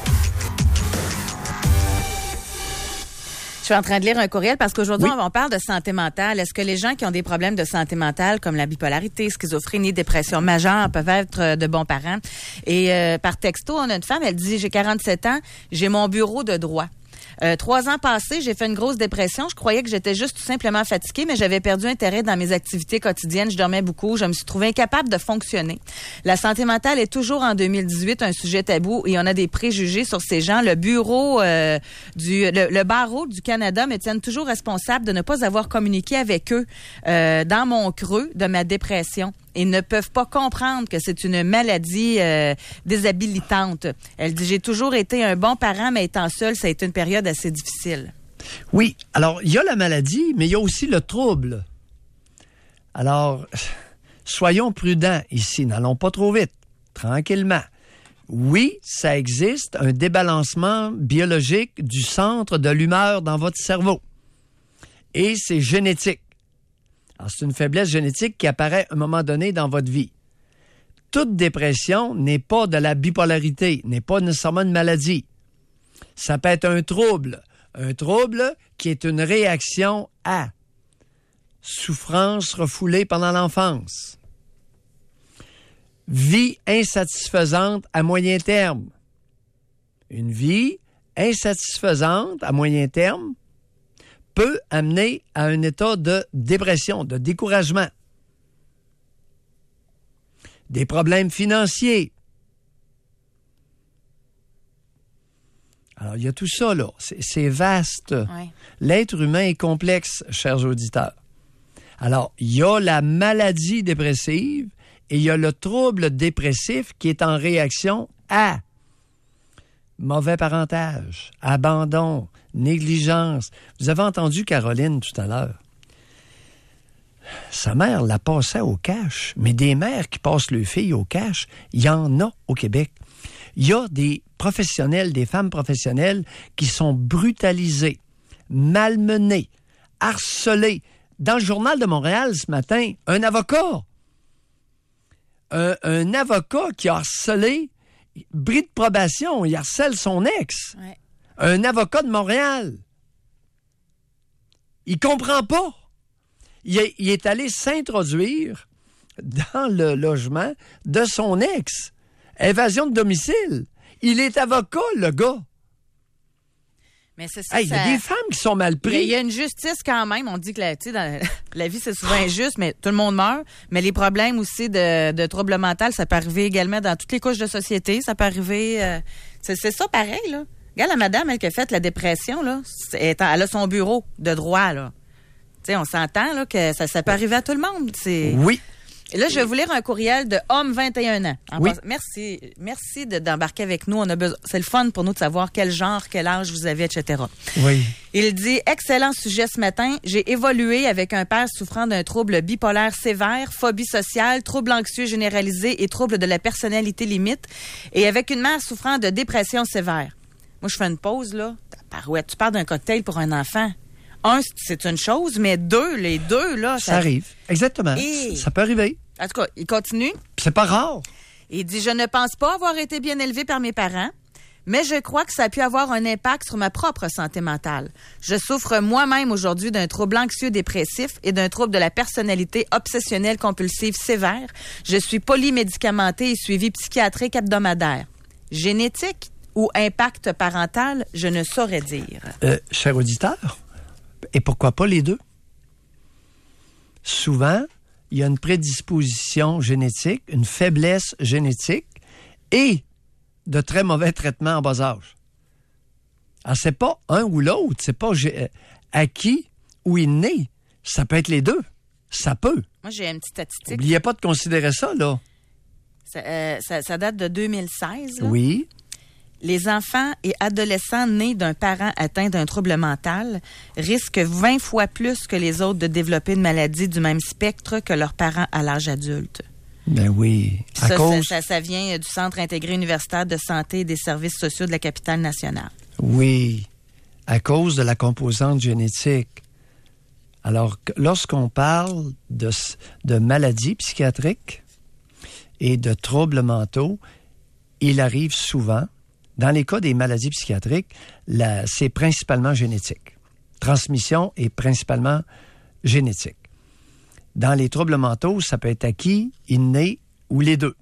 Je suis en train de lire un courriel parce qu'aujourd'hui, on parle de santé mentale. Est-ce que les gens qui ont des problèmes de santé mentale, comme la bipolarité, schizophrénie, dépression majeure, peuvent être de bons parents? Et par texto, on a une femme, elle dit « J'ai 47 ans, j'ai mon bureau de droit. 3 ans passés, j'ai fait une grosse dépression. Je croyais que j'étais juste tout simplement fatiguée, mais j'avais perdu intérêt dans mes activités quotidiennes. Je dormais beaucoup. Je me suis trouvée incapable de fonctionner. La santé mentale est toujours en 2018 un sujet tabou et on a des préjugés sur ces gens. Le bureau le barreau du Canada me tiennent toujours responsable de ne pas avoir communiqué avec eux dans mon creux de ma dépression. Et ne peuvent pas comprendre que c'est une maladie déshabilitante. Elle dit, j'ai toujours été un bon parent, mais étant seule, ça a été une période assez difficile. Oui. Alors, il y a la maladie, mais il y a aussi le trouble. Alors, soyons prudents ici. N'allons pas trop vite. Tranquillement. Oui, ça existe, un débalancement biologique du centre de l'humeur dans votre cerveau. Et c'est génétique. Alors, c'est une faiblesse génétique qui apparaît à un moment donné dans votre vie. Toute dépression n'est pas de la bipolarité, n'est pas nécessairement une maladie. Ça peut être un trouble qui est une réaction à souffrance refoulée pendant l'enfance, vie insatisfaisante à moyen terme. Une vie insatisfaisante à moyen terme peut amener à un état de dépression, de découragement. Des problèmes financiers. Alors, il y a tout ça, là. C'est vaste. Ouais. L'être humain est complexe, chers auditeurs. Alors, il y a la maladie dépressive et il y a le trouble dépressif qui est en réaction à mauvais parentage, abandon, négligence. Vous avez entendu Caroline tout à l'heure. Sa mère la passait au cash, mais des mères qui passent leurs filles au cash, il y en a au Québec. Il y a des professionnels, des femmes professionnelles qui sont brutalisées, malmenées, harcelées. Dans le Journal de Montréal ce matin, un avocat qui a harcelé, bris de probation, il harcèle son ex. Ouais. Un avocat de Montréal. Il comprend pas. Il est allé s'introduire dans le logement de son ex. Évasion de domicile. Il est avocat, le gars. Mais c'est ça. Il y a des femmes qui sont mal prises. Il y a une justice quand même. On dit que la vie, c'est souvent injuste, mais tout le monde meurt. Mais les problèmes aussi de troubles mentaux, ça peut arriver également dans toutes les couches de société. Ça peut arriver... c'est ça pareil, là. Regarde la madame, elle qui a fait la dépression, là. Elle a son bureau de droit, là. Tu sais, on s'entend, là, que ça peut arriver à tout le monde. Oui. Et là, je vais vous lire un courriel de homme 21 ans. Oui. Merci d'embarquer avec nous. On a besoin. C'est le fun pour nous de savoir quel genre, quel âge vous avez, etc. Oui. Il dit, excellent sujet ce matin. J'ai évolué avec un père souffrant d'un trouble bipolaire sévère, phobie sociale, trouble anxieux généralisé et trouble de la personnalité limite, et avec une mère souffrant de dépression sévère. Moi, je fais une pause, là. Tu parles d'un cocktail pour un enfant. Un, c'est une chose, mais les deux, là... Ça arrive. Exactement. Ça peut arriver. En tout cas, il continue. C'est pas rare. Il dit, je ne pense pas avoir été bien élevé par mes parents. Mais je crois que ça a pu avoir un impact sur ma propre santé mentale. Je souffre moi-même aujourd'hui d'un trouble anxieux-dépressif et d'un trouble de la personnalité obsessionnelle compulsive sévère. Je suis polymédicamentée et suivie psychiatrique hebdomadaire. Génétique ou impact parental, je ne saurais dire. Cher auditeur, et pourquoi pas les deux? Souvent, il y a une prédisposition génétique, une faiblesse génétique et de très mauvais traitements en bas âge. Alors, c'est pas un ou l'autre, c'est pas acquis ou inné. Ça peut être les deux. Ça peut. Moi, j'ai une petite statistique. N'oubliez pas de considérer ça, là. Ça date de 2016. Là. Oui. Les enfants et adolescents nés d'un parent atteint d'un trouble mental risquent 20 fois plus que les autres de développer une maladie du même spectre que leurs parents à l'âge adulte. Ben oui. Ça vient du Centre intégré universitaire de santé et des services sociaux de la capitale nationale. Oui, à cause de la composante génétique. Alors, lorsqu'on parle de maladies psychiatriques et de troubles mentaux, il arrive souvent, dans les cas des maladies psychiatriques, c'est principalement génétique. Transmission est principalement génétique. Dans les troubles mentaux, ça peut être acquis, inné ou les deux.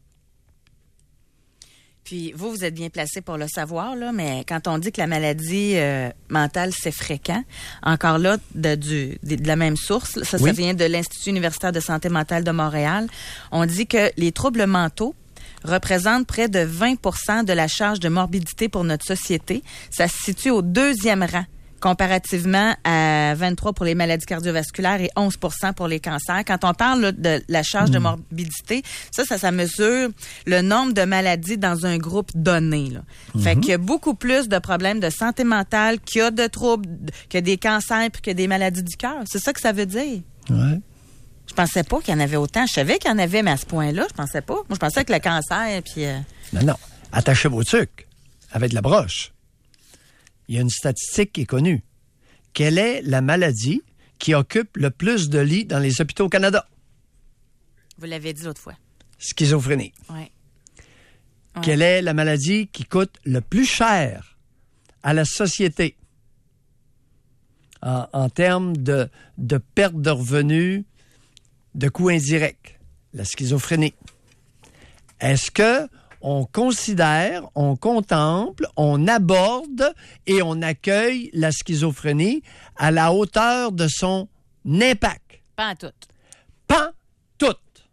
Puis, vous êtes bien placé pour le savoir, là, mais quand on dit que la maladie mentale, c'est fréquent, encore là, de la même source, ça vient de l'Institut universitaire de santé mentale de Montréal, on dit que les troubles mentaux représentent près de 20% de la charge de morbidité pour notre société. Ça se situe au 2e rang, comparativement à 23 pour les maladies cardiovasculaires et 11% pour les cancers. Quand on parle là, de la charge de morbidité, ça mesure le nombre de maladies dans un groupe donné. Là. Fait qu'il y a beaucoup plus de problèmes de santé mentale qu'il y a de troubles, que des cancers puis que des maladies du cœur. C'est ça que ça veut dire. Ouais. Je pensais pas qu'il y en avait autant. Je savais qu'il y en avait, mais à ce point-là, je pensais pas. Moi, je pensais que le cancer, puis... Non. Attachez vos trucs avec de la broche. Il y a une statistique qui est connue. Quelle est la maladie qui occupe le plus de lits dans les hôpitaux au Canada? Vous l'avez dit l'autre fois. Schizophrénie. Oui. Quelle est la maladie qui coûte le plus cher à la société en termes de perte de revenus, de coûts indirects? La schizophrénie. Est-ce que on considère, on contemple, on aborde et on accueille la schizophrénie à la hauteur de son impact? Pas en tout. Pas tout.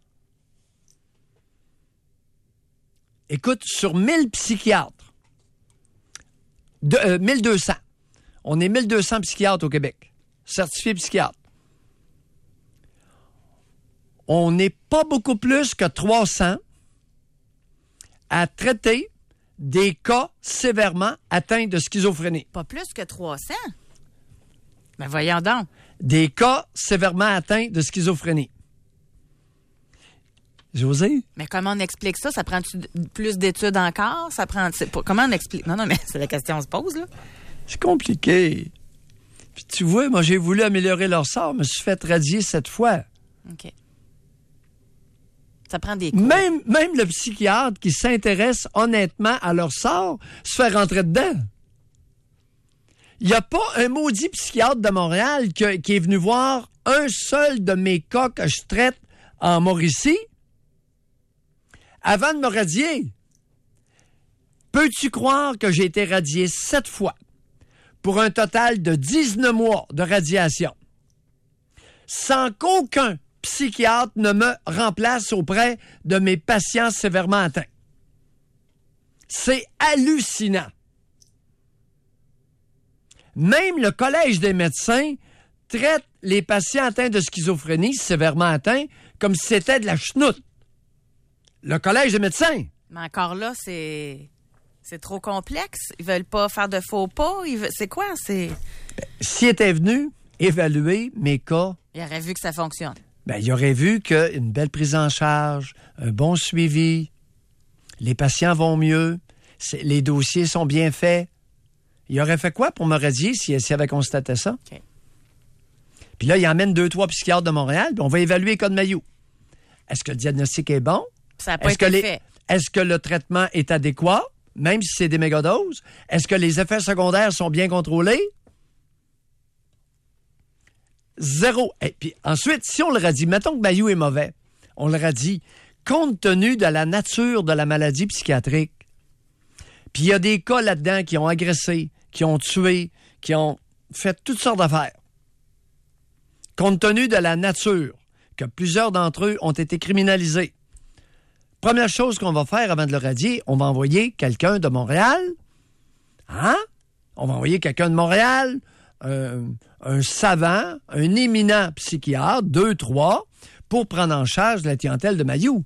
Écoute, sur 1000 psychiatres, 1200, on est 1200 psychiatres au Québec, certifiés psychiatres. On n'est pas beaucoup plus que 300 à traiter des cas sévèrement atteints de schizophrénie. Pas plus que 300? Ben voyons donc. Des cas sévèrement atteints de schizophrénie. José? Mais comment on explique ça? Ça prend plus d'études encore? Comment on explique? Non, mais c'est la question qu'on se pose, là. C'est compliqué. Puis tu vois, moi, j'ai voulu améliorer leur sort, mais je me suis fait radier 7 fois. OK. Ça prend des cours. Même le psychiatre qui s'intéresse honnêtement à leur sort se fait rentrer dedans. Il n'y a pas un maudit psychiatre de Montréal qui est venu voir un seul de mes cas que je traite en Mauricie avant de me radier. Peux-tu croire que j'ai été radié 7 fois pour un total de 19 mois de radiation sans qu'aucun psychiatre ne me remplace auprès de mes patients sévèrement atteints? C'est hallucinant. Même le Collège des médecins traite les patients atteints de schizophrénie sévèrement atteints comme si c'était de la chenoute. Le Collège des médecins. Mais encore là, c'est trop complexe. Ils veulent pas faire de faux pas. C'est quoi? S'ils étaient venus évaluer mes cas... Il aurait vu que ça fonctionne. Il aurait vu qu'une belle prise en charge, un bon suivi, les patients vont mieux, les dossiers sont bien faits. Il aurait fait quoi pour me radier s'il avait constaté ça? Okay. Puis là, il emmène 2-3 psychiatres de Montréal, puis on va évaluer les cas de Mailloux. Est-ce que le diagnostic est bon? Ça n'a pas été fait. Est-ce que le traitement est adéquat? même si c'est des mégadoses. Est-ce que les effets secondaires sont bien contrôlés? 0. Et puis ensuite, si on le radie, mettons que Mayou est mauvais, on le radie, compte tenu de la nature de la maladie psychiatrique. Puis il y a des cas là-dedans qui ont agressé, qui ont tué, qui ont fait toutes sortes d'affaires. Compte tenu de la nature, que plusieurs d'entre eux ont été criminalisés. Première chose qu'on va faire avant de le radier, on va envoyer quelqu'un de Montréal. Hein? On va envoyer quelqu'un de Montréal, un savant, un éminent psychiatre, 2, 3, pour prendre en charge la clientèle de Mayou.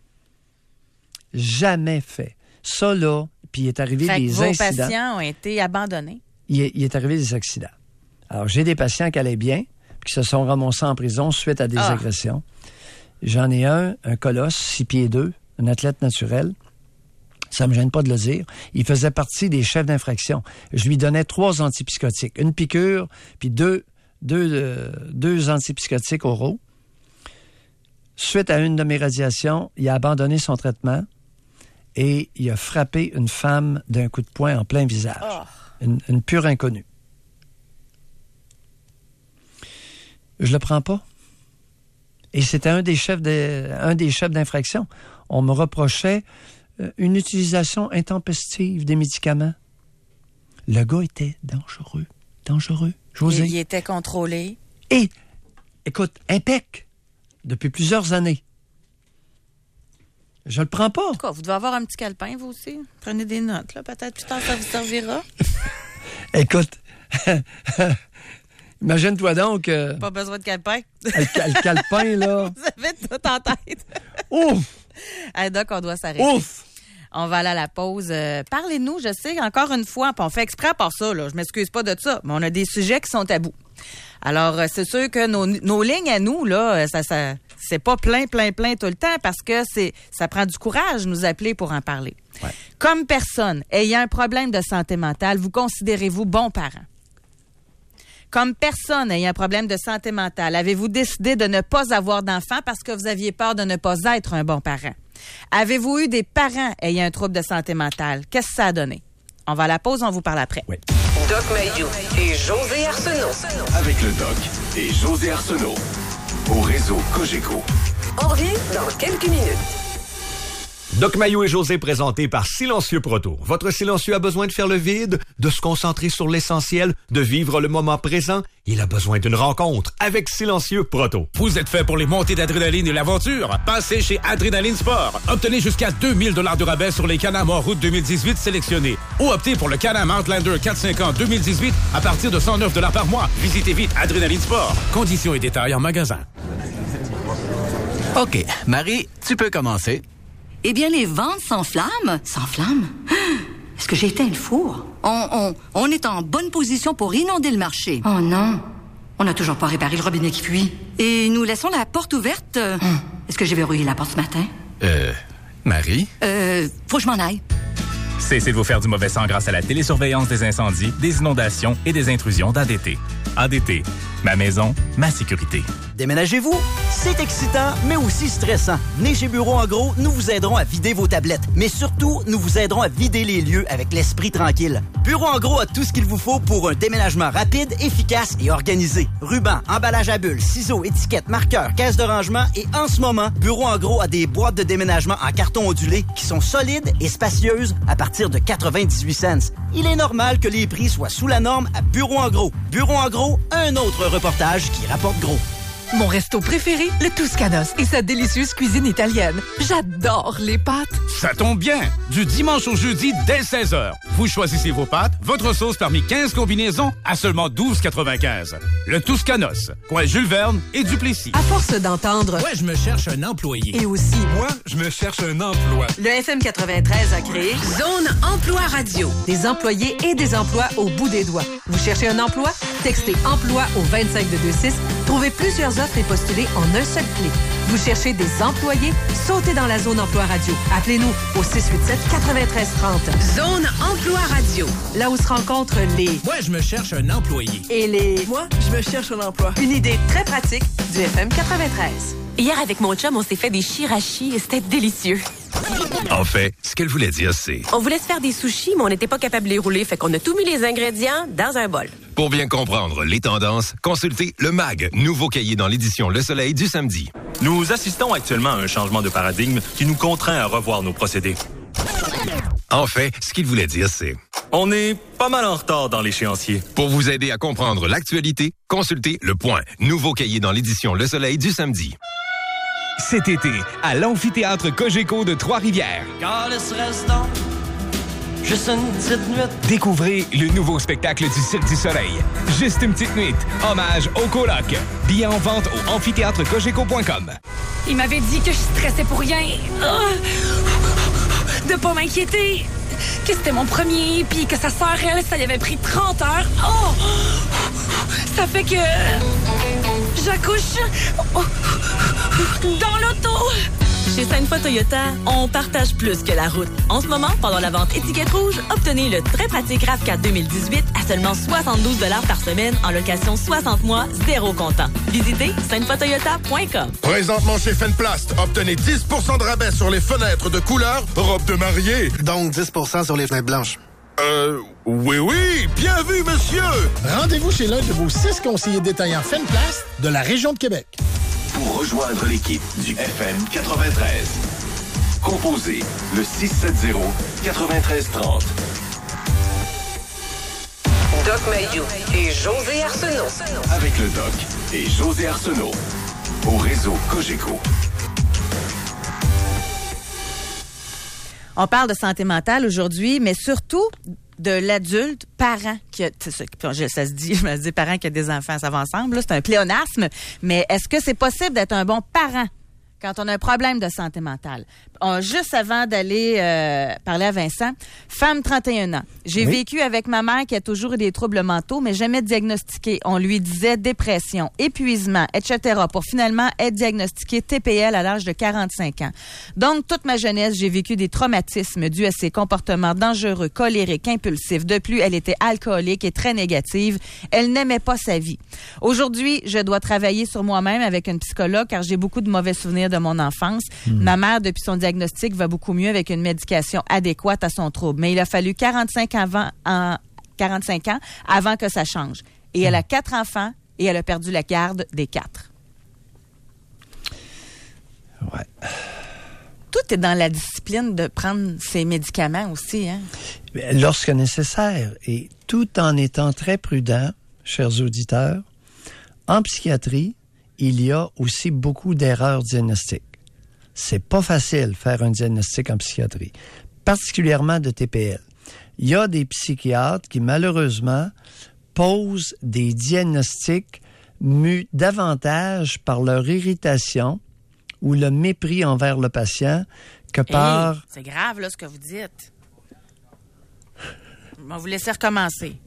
Jamais fait. Ça, là, puis il est arrivé des vos incidents. Vos patients ont été abandonnés. Il est arrivé des accidents. Alors, j'ai des patients qui allaient bien, qui se sont ramassés en prison suite à des agressions. J'en ai un colosse, 6 pieds 2, un athlète naturel. Ça me gêne pas de le dire. Il faisait partie des chefs d'infraction. Je lui donnais 3 antipsychotiques. Une piqûre, puis deux antipsychotiques oraux. Suite à une de mes radiations, il a abandonné son traitement et il a frappé une femme d'un coup de poing en plein visage. Une pure inconnue. Je le prends pas. Et c'était un des chefs d'infraction. On me reprochait une utilisation intempestive des médicaments. Le gars était dangereux. José. Il était contrôlé. Et, écoute, impec, depuis plusieurs années. Je le prends pas. En tout cas, vous devez avoir un petit calepin, vous aussi. Prenez des notes, là. Peut-être plus tard, ça vous servira. Écoute, imagine-toi donc... Pas besoin de calepin. Le calepin, là... Vous avez tout en tête. Ouf! Hey, Doc, on doit s'arrêter. Ouf! On va aller à la pause. Parlez-nous, je sais, encore une fois, puis on fait exprès par ça, là. Je m'excuse pas de ça, mais on a des sujets qui sont tabous. Alors, c'est sûr que nos lignes à nous, là, ça c'est pas plein tout le temps parce que ça prend du courage de nous appeler pour en parler. Ouais. Comme personne ayant un problème de santé mentale, vous considérez-vous bon parent? Comme personne ayant un problème de santé mentale, avez-vous décidé de ne pas avoir d'enfant parce que vous aviez peur de ne pas être un bon parent? Avez-vous eu des parents ayant un trouble de santé mentale? Qu'est-ce que ça a donné? On va à la pause, on vous parle après. Oui. Doc Mayou et José Arsenault. Avec le Doc et José Arsenault. Au réseau Cogeco. On revient dans quelques minutes. Doc Mayou et José présentés par Silencieux Proto. Votre silencieux a besoin de faire le vide, de se concentrer sur l'essentiel, de vivre le moment présent. Il a besoin d'une rencontre avec Silencieux Proto. Vous êtes fait pour les montées d'adrénaline et l'aventure? Passez chez Adrénaline Sport. Obtenez jusqu'à 2000 $ de rabais sur les Can-Am en route 2018 sélectionnés. Ou optez pour le Can-Am Outlander 4/5 ans 2018 à partir de 109 $ par mois. Visitez vite Adrénaline Sport. Conditions et détails en magasin. OK. Marie, tu peux commencer. Eh bien, les ventes s'enflamment. S'enflamment? Est-ce que j'ai éteint le four? On est en bonne position pour inonder le marché. Oh non. On n'a toujours pas réparé le robinet qui fuit. Et nous laissons la porte ouverte. Est-ce que j'ai verrouillé la porte ce matin? Marie? Faut que je m'en aille. Cessez de vous faire du mauvais sang grâce à la télésurveillance des incendies, des inondations et des intrusions d'ADT. ADT. Ma maison, ma sécurité. Déménagez-vous? C'est excitant, mais aussi stressant. Venez chez Bureau en Gros, nous vous aiderons à vider vos tablettes. Mais surtout, nous vous aiderons à vider les lieux avec l'esprit tranquille. Bureau en Gros a tout ce qu'il vous faut pour un déménagement rapide, efficace et organisé. Ruban, emballage à bulles, ciseaux, étiquettes, marqueurs, caisse de rangement et en ce moment, Bureau en Gros a des boîtes de déménagement en carton ondulé qui sont solides et spacieuses à partir de 98 cents. Il est normal que les prix soient sous la norme à Bureau en Gros. Bureau en Gros, un autre reportage qui rapporte gros. Mon resto préféré, le Tuscanos et sa délicieuse cuisine italienne. J'adore les pâtes. Ça tombe bien! Du dimanche au jeudi, dès 16h. Vous choisissez vos pâtes, votre sauce parmi 15 combinaisons à seulement 12,95. Le Tuscanos, coin Jules Verne et Duplessis. À force d'entendre... Ouais, je me cherche un employé. Et aussi... Moi, je me cherche un emploi. Le FM 93 a créé Zone Emploi Radio. Des employés et des emplois au bout des doigts. Vous cherchez un emploi? Textez emploi au 25226. Trouvez plusieurs offres et postulez en un seul clic. Vous cherchez des employés? Sautez dans la Zone Emploi Radio. Appelez-nous au 687-9330. Zone Emploi Radio. Là où se rencontrent les... Moi, je me cherche un employé. Et les... Moi, je me cherche un emploi. Une idée très pratique du FM 93. Hier, avec mon chum, on s'est fait des chirachis et c'était délicieux. En fait, ce qu'elle voulait dire, c'est... On voulait se faire des sushis, mais on n'était pas capable de les rouler, fait qu'on a tout mis les ingrédients dans un bol. Pour bien comprendre les tendances, consultez le MAG, nouveau cahier dans l'édition Le Soleil du samedi. Nous assistons actuellement à un changement de paradigme qui nous contraint à revoir nos procédés. En fait, ce qu'il voulait dire, c'est... On est pas mal en retard dans l'échéancier. Pour vous aider à comprendre l'actualité, consultez Le Point, nouveau cahier dans l'édition Le Soleil du samedi. Cet été, à l'amphithéâtre Cogeco de Trois-Rivières. Quand le stress tombe, juste une petite nuit. Découvrez le nouveau spectacle du Cirque du Soleil. Juste une petite nuit. Hommage au coloc. Billets en vente au amphitheatrecogeco.com. Il m'avait dit que je stressais pour rien. De pas m'inquiéter. Que c'était mon premier, puis que sa sœur, elle, ça y avait pris 30 heures. Ça fait que... j'accouche dans l'auto. Chez Sainte-Foy Toyota, on partage plus que la route. En ce moment, pendant la vente étiquette rouge, obtenez le très pratique RAV4 2018 à seulement 72 $ par semaine en location 60 mois, 0 comptant. Visitez sainte-foytoyota.com. Présentement chez Fenplast, obtenez 10 % de rabais sur les fenêtres de couleur robe de mariée. Donc 10 % sur les fenêtres blanches. Oui, bien vu, monsieur! Rendez-vous chez l'un de vos 6 conseillers détaillants Fenplast de la région de Québec. Pour rejoindre l'équipe du FM 93, composez le 670-9330. Doc Mayou et José Arsenault. Avec le Doc et José Arsenault. Au réseau Cogeco. On parle de santé mentale aujourd'hui, mais surtout de l'adulte parent qui a, ça se dit, je me dis parent qui a des enfants, ça va ensemble, là, c'est un pléonasme, mais est-ce que c'est possible d'être un bon parent quand on a un problème de santé mentale? Juste avant d'aller parler à Vincent, femme 31 ans. J'ai vécu avec ma mère qui a toujours eu des troubles mentaux, mais jamais diagnostiqués. On lui disait dépression, épuisement, etc. pour finalement être diagnostiqué TPL à l'âge de 45 ans. Donc, toute ma jeunesse, j'ai vécu des traumatismes dus à ses comportements dangereux, colériques, impulsifs. De plus, elle était alcoolique et très négative. Elle n'aimait pas sa vie. Aujourd'hui, je dois travailler sur moi-même avec une psychologue car j'ai beaucoup de mauvais souvenirs de mon enfance. Ma mère, depuis son diagnostic, va beaucoup mieux avec une médication adéquate à son trouble. Mais il a fallu 45 ans avant que ça change. Et elle a 4 enfants et elle a perdu la garde des 4. Ouais. Tout est dans la discipline de prendre ses médicaments aussi, hein? Lorsque nécessaire, et tout en étant très prudent, chers auditeurs, en psychiatrie, il y a aussi beaucoup d'erreurs diagnostiques. C'est pas facile faire un diagnostic en psychiatrie, particulièrement de TPL. Il y a des psychiatres qui, malheureusement, posent des diagnostics mus davantage par leur irritation ou le mépris envers le patient que par... C'est grave, là, ce que vous dites. On va vous laisser recommencer.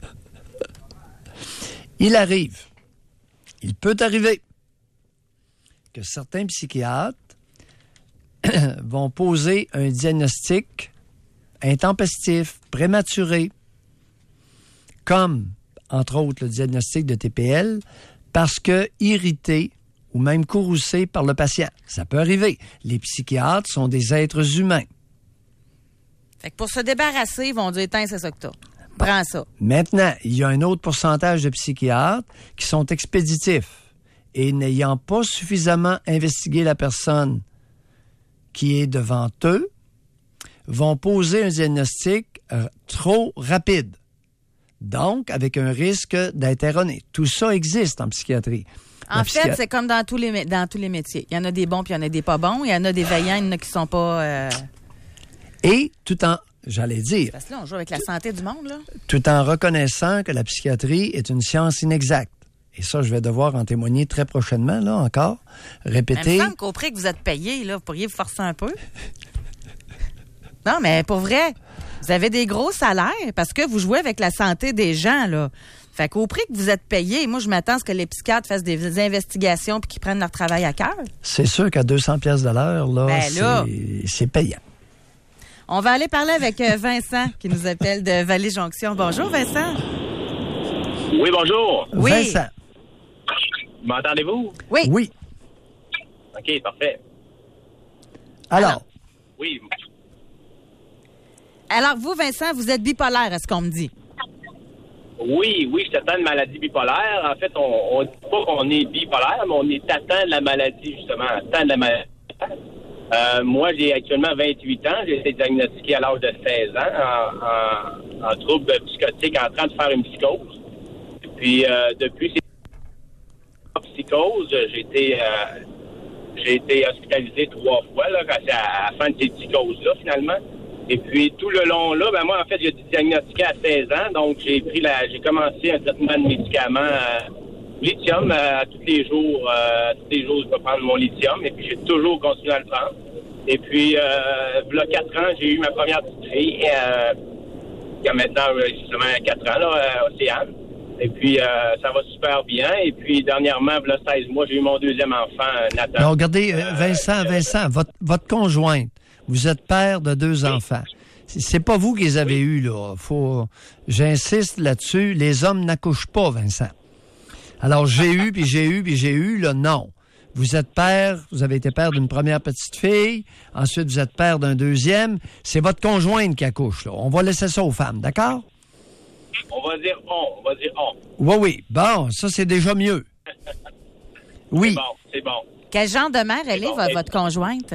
Il peut arriver que certains psychiatres vont poser un diagnostic intempestif, prématuré, comme, entre autres, le diagnostic de TPL, parce que irrité ou même courroucé par le patient. Ça peut arriver. Les psychiatres sont des êtres humains. Fait que pour se débarrasser, ils vont dire, tiens, c'est ça que t'as. Prends ça. Maintenant, il y a un autre pourcentage de psychiatres qui sont expéditifs et n'ayant pas suffisamment investigué la personne qui est devant eux, vont poser un diagnostic trop rapide. Donc, avec un risque d'être erroné. Tout ça existe en psychiatrie. En fait, c'est comme dans tous les métiers. Il y en a des bons puis il y en a des pas bons. Il y en a des vaillants, il y en a qui sont pas... Et tout en... J'allais dire... Parce que là, on joue avec la santé du monde, là. Tout en reconnaissant que la psychiatrie est une science inexacte. Et ça, je vais devoir en témoigner très prochainement, là, encore. Répéter... Il me semble qu'au prix que vous êtes payé, là, vous pourriez vous forcer un peu. Non, mais pour vrai, vous avez des gros salaires parce que vous jouez avec la santé des gens, là. Fait qu'au prix que vous êtes payé, moi, je m'attends à ce que les psychiatres fassent des investigations puis qu'ils prennent leur travail à cœur. C'est sûr qu'à 200 pièces de l'heure, là, c'est payant. On va aller parler avec Vincent qui nous appelle de Vallée-Jonction. Bonjour, Vincent. Oui, bonjour. Oui. Vincent. M'entendez-vous? Oui. Oui. OK, parfait. Alors? Oui, Alors, vous, Vincent, vous êtes bipolaire, est-ce qu'on me dit? Oui, je suis atteint de maladie bipolaire. En fait, on dit pas qu'on est bipolaire, mais on est atteint de la maladie, justement, atteint de la maladie. Moi, j'ai actuellement 28 ans. J'ai été diagnostiqué à l'âge de 16 ans en trouble psychotique, en train de faire une psychose. Puis, depuis cette psychose, j'ai été hospitalisé 3 fois là, à la fin de ces psychoses-là, finalement. Et puis, tout le long là, ben moi, en fait, j'ai été diagnostiqué à 16 ans. Donc, j'ai commencé un traitement de médicaments lithium tous les jours. Tous les jours, je vais prendre mon lithium. Et puis, j'ai toujours continué à le prendre. Et puis, il y a 4 ans, j'ai eu ma première petite fille. Il y a maintenant, justement, 4 ans, là, Océane. Et puis, ça va super bien. Et puis, dernièrement, il y a 16 mois, j'ai eu mon deuxième enfant, Nathan. Alors, regardez, Vincent, votre conjointe, vous êtes père de 2 enfants. C'est pas vous qui les avez eus, là. J'insiste là-dessus. Les hommes n'accouchent pas, Vincent. Alors, j'ai eu, là, non. Vous êtes père, vous avez été père d'une première petite fille, ensuite vous êtes père d'un deuxième. C'est votre conjointe qui accouche, là. On va laisser ça aux femmes, d'accord? On va dire on. Oui. Bon, ça, c'est déjà mieux. Oui. C'est bon. Quel genre de mère elle est, votre conjointe?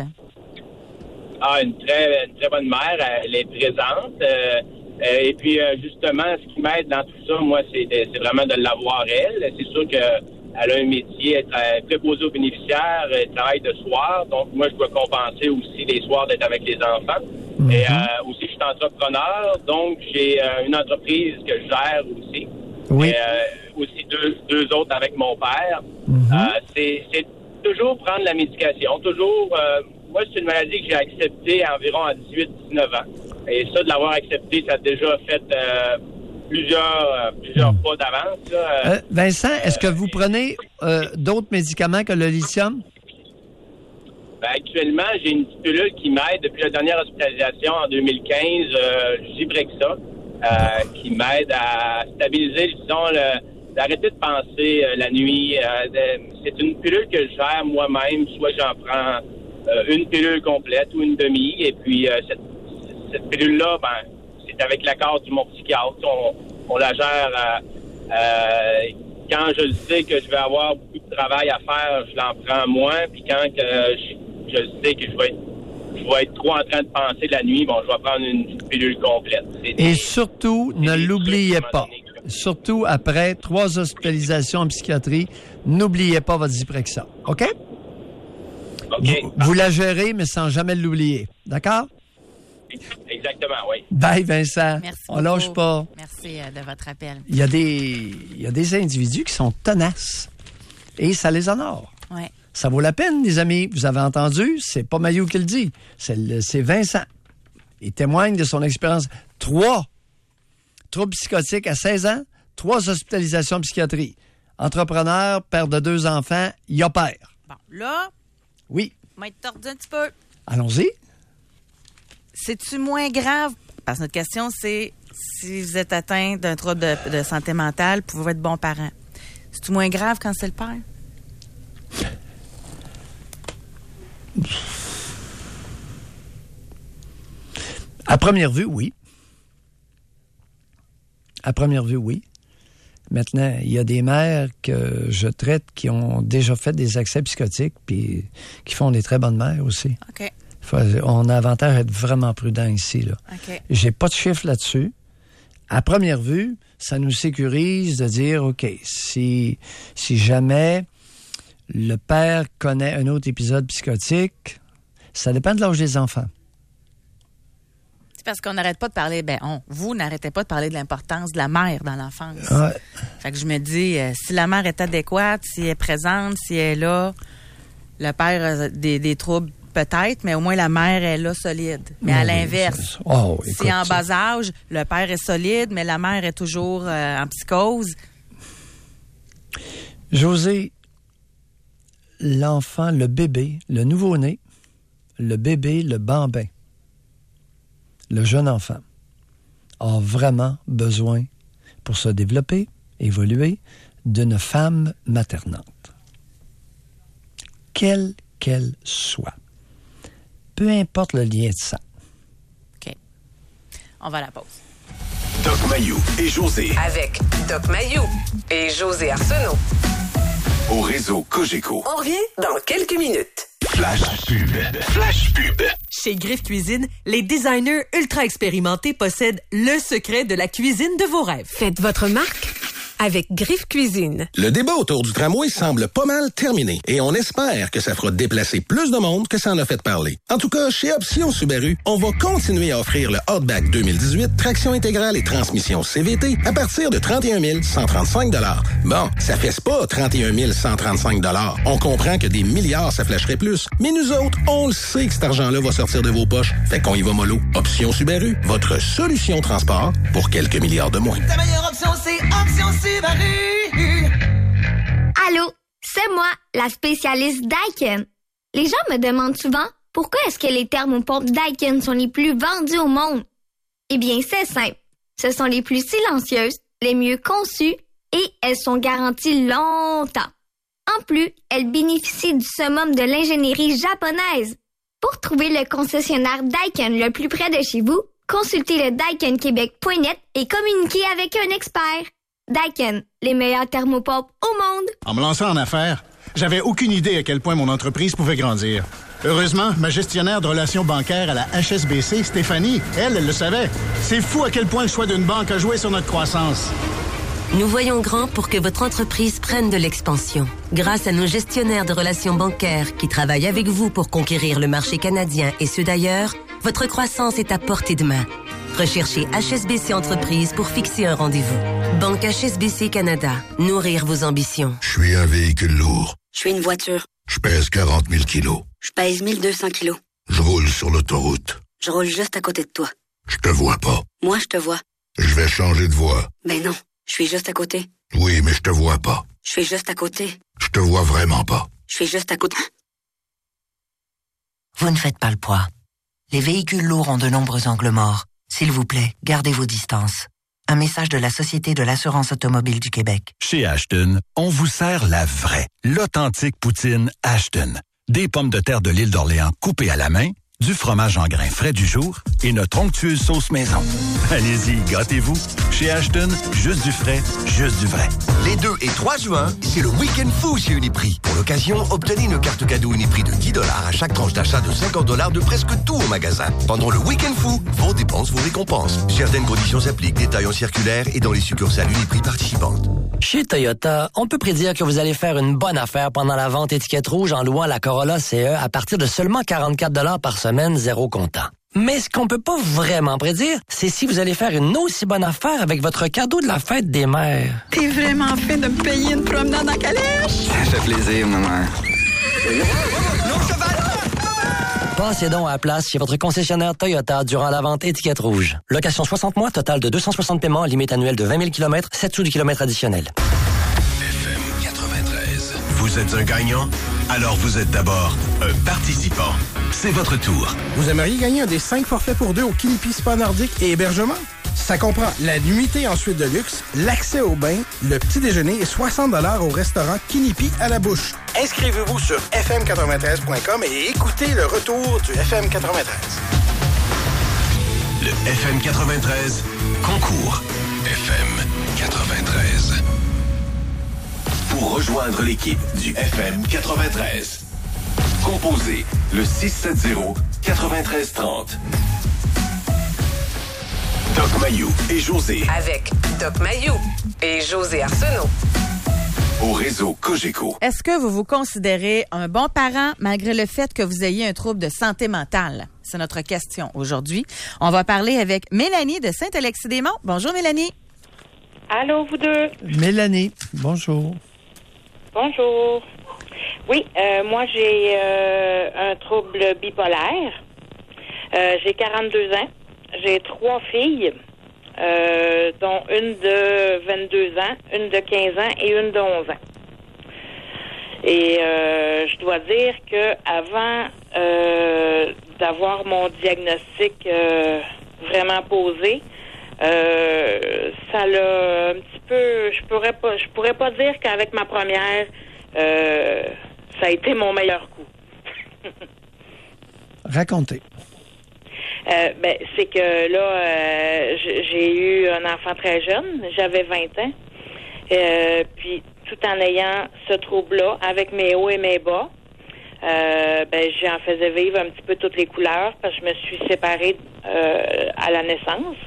Ah, une très bonne mère. Elle est présente. Et puis, justement, ce qui m'aide dans tout ça, moi, c'est vraiment de l'avoir elle. C'est sûr qu'elle a un métier, elle est préposée aux bénéficiaires, elle travaille de soir. Donc, moi, je dois compenser aussi les soirs d'être avec les enfants. Mm-hmm. Et aussi, je suis entrepreneur. Donc, j'ai une entreprise que je gère aussi. Oui. Et, aussi deux autres avec mon père. Mm-hmm. C'est toujours prendre la médication. Toujours... moi, c'est une maladie que j'ai acceptée environ à 18-19 ans. Et ça, de l'avoir accepté, ça a déjà fait plusieurs pas d'avance. Vincent, est-ce que vous prenez d'autres médicaments que le lithium? Ben, actuellement, j'ai une petite pilule qui m'aide depuis la dernière hospitalisation en 2015, Zyprexa, qui m'aide à stabiliser, disons, d'arrêter de penser la nuit. C'est une pilule que je gère moi-même. Soit j'en prends une pilule complète ou une demi. Et puis, cette pilule-là, ben, c'est avec l'accord de mon psychiatre. On la gère quand je sais que je vais avoir beaucoup de travail à faire, je l'en prends moins. Puis quand je sais que je vais être trop en train de penser la nuit, bon, je vais prendre une pilule complète. Et surtout, ne l'oubliez pas. Surtout après 3 hospitalisations en psychiatrie, n'oubliez pas votre Zyprexa. OK? Vous la gérez, mais sans jamais l'oublier. D'accord? Exactement, oui. Bye, Vincent. Merci On lâche pas. Merci de votre appel. Il y a des individus qui sont tenaces et ça les honore. Ouais. Ça vaut la peine, les amis. Vous avez entendu? C'est pas Maillot qui le dit. C'est Vincent. Il témoigne de son expérience. 3 troubles psychotiques à 16 ans, 3 hospitalisations en psychiatrie. Entrepreneur, père de 2 enfants, il opère. Bon, là... Oui. M'a été tordu un petit peu. Allons-y. C'est-tu moins grave? Parce que notre question, c'est si vous êtes atteint d'un trouble de santé mentale, pouvez être bon parent. C'est-tu moins grave quand c'est le père? À première vue, oui. À première vue, oui. Maintenant, il y a des mères que je traite qui ont déjà fait des accès psychotiques puis qui font des très bonnes mères aussi. OK. On a avantage à être vraiment prudent ici, là. OK. J'ai pas de chiffre là-dessus. À première vue, ça nous sécurise de dire, OK, si jamais le père connaît un autre épisode psychotique, ça dépend de l'âge des enfants. Parce qu'on n'arrête pas de parler, vous n'arrêtez pas de parler de l'importance de la mère dans l'enfance. Ouais. Fait que je me dis, si la mère est adéquate, si elle est présente, si elle est là, le père a des troubles peut-être, mais au moins la mère est là solide. Mais à l'inverse, si en bas âge, le père est solide, mais la mère est toujours en psychose. José, l'enfant, le bébé, le nouveau-né, le bébé, le bambin, le jeune enfant a vraiment besoin, pour se développer, évoluer, d'une femme maternante. Quelle qu'elle soit. Peu importe le lien de sang. OK. On va à la pause. Doc Mayou et José. Avec Doc Mayou et José Arsenault. Au réseau Cogeco. On revient dans quelques minutes. Flash pub. Flash pub. Chez Griffe Cuisine, les designers ultra expérimentés possèdent le secret de la cuisine de vos rêves. Faites votre marque avec Griffe Cuisine. Le débat autour du tramway semble pas mal terminé et on espère que ça fera déplacer plus de monde que ça en a fait parler. En tout cas, chez Option Subaru, on va continuer à offrir le Outback 2018, traction intégrale et transmission CVT à partir de 31 135 $. Bon, ça fesse pas 31 135 $. On comprend que des milliards, ça flasherait plus. Mais nous autres, on le sait que cet argent-là va sortir de vos poches. Fait qu'on y va mollo. Option Subaru, votre solution transport pour quelques milliards de moins. Ta meilleure option, c'est Option Subaru. Allô, c'est moi, la spécialiste Daikin. Les gens me demandent souvent pourquoi est-ce que les thermopompes Daikin sont les plus vendus au monde. Eh bien, c'est simple. Ce sont les plus silencieuses, les mieux conçues et elles sont garanties longtemps. En plus, elles bénéficient du summum de l'ingénierie japonaise. Pour trouver le concessionnaire Daikin le plus près de chez vous, consultez le daikinquebec.net et communiquez avec un expert. Daikin, les meilleurs thermopompes au monde. En me lançant en affaires, j'avais aucune idée à quel point mon entreprise pouvait grandir. Heureusement, ma gestionnaire de relations bancaires à la HSBC, Stéphanie, elle le savait. C'est fou à quel point le choix d'une banque a joué sur notre croissance. Nous voyons grand pour que votre entreprise prenne de l'expansion. Grâce à nos gestionnaires de relations bancaires qui travaillent avec vous pour conquérir le marché canadien et ceux d'ailleurs, votre croissance est à portée de main. Recherchez HSBC Entreprises pour fixer un rendez-vous. Banque HSBC Canada. Nourrir vos ambitions. Je suis un véhicule lourd. Je suis une voiture. Je pèse 40 000 kilos. Je pèse 1200 kilos. Je roule sur l'autoroute. Je roule juste à côté de toi. Je te vois pas. Moi, je te vois. Je vais changer de voie. Ben non, je suis juste à côté. Oui, mais je te vois pas. Je suis juste à côté. Je te vois vraiment pas. Je suis juste à côté. Vous ne faites pas le poids. Les véhicules lourds ont de nombreux angles morts. S'il vous plaît, gardez vos distances. Un message de la Société de l'assurance automobile du Québec. Chez Ashton, on vous sert la vraie, l'authentique poutine Ashton. Des pommes de terre de l'île d'Orléans coupées à la main, du fromage en grains frais du jour et notre onctueuse sauce maison. Allez-y, gâtez-vous. Chez Ashton, juste du frais, juste du vrai. Les 2 et 3 juin, c'est le Week-end Fou chez Uniprix. Pour l'occasion, obtenez une carte cadeau Uniprix de 10 $ à chaque tranche d'achat de 50 $ de presque tout au magasin. Pendant le Week-end Fou, vos dépenses vous récompensent. Certaines conditions s'appliquent. Détails en circulaire et dans les succursales Uniprix participantes. Chez Toyota, on peut prédire que vous allez faire une bonne affaire pendant la vente étiquette rouge en louant la Corolla CE à partir de seulement 44 $ par semaine, zéro comptant. Mais ce qu'on peut pas vraiment prédire, c'est si vous allez faire une aussi bonne affaire avec votre cadeau de la fête des mères. T'es vraiment fait de me payer une promenade en calèche? Ça fait plaisir, maman. Passez donc à la place chez votre concessionnaire Toyota durant la vente étiquette rouge. Location 60 mois, total de 260 paiements, limite annuelle de 20 000 km, 7 sous du kilomètre additionnel. FM 93. Vous êtes un gagnant? Alors vous êtes d'abord un participant. C'est votre tour. Vous aimeriez gagner un des 5 forfaits pour 2 au Kinipi Spa Nordique et hébergement? Ça comprend la nuitée en suite de luxe, l'accès au bain, le petit déjeuner et 60 $ au restaurant Kinipi à la bouche. Inscrivez-vous sur fm93.com et écoutez le retour du FM 93. Le FM 93 concours FM 93. Pour rejoindre l'équipe du FM 93, composez le 670-9330. Doc Mayou et José. Avec Doc Mayou et José Arsenault. Au réseau Cogeco. Est-ce que vous vous considérez un bon parent malgré le fait que vous ayez un trouble de santé mentale? C'est notre question aujourd'hui. On va parler avec Mélanie de Saint-Alexis-des-Monts. Bonjour Mélanie. Allô, vous deux. Mélanie, bonjour. Bonjour. Oui, moi j'ai un trouble bipolaire. J'ai 42 ans. J'ai 3 filles, dont une de 22 ans, une de 15 ans et une de 11 ans. Et je dois dire que avant d'avoir mon diagnostic vraiment posé, ça l'a un petit peu. Je pourrais pas dire qu'avec ma première, ça a été mon meilleur coup. Racontez. C'est que là, j'ai eu un enfant très jeune. J'avais 20 ans. Puis, tout en ayant ce trouble-là, avec mes hauts et mes bas, j'en faisais vivre un petit peu toutes les couleurs parce que je me suis séparée à la naissance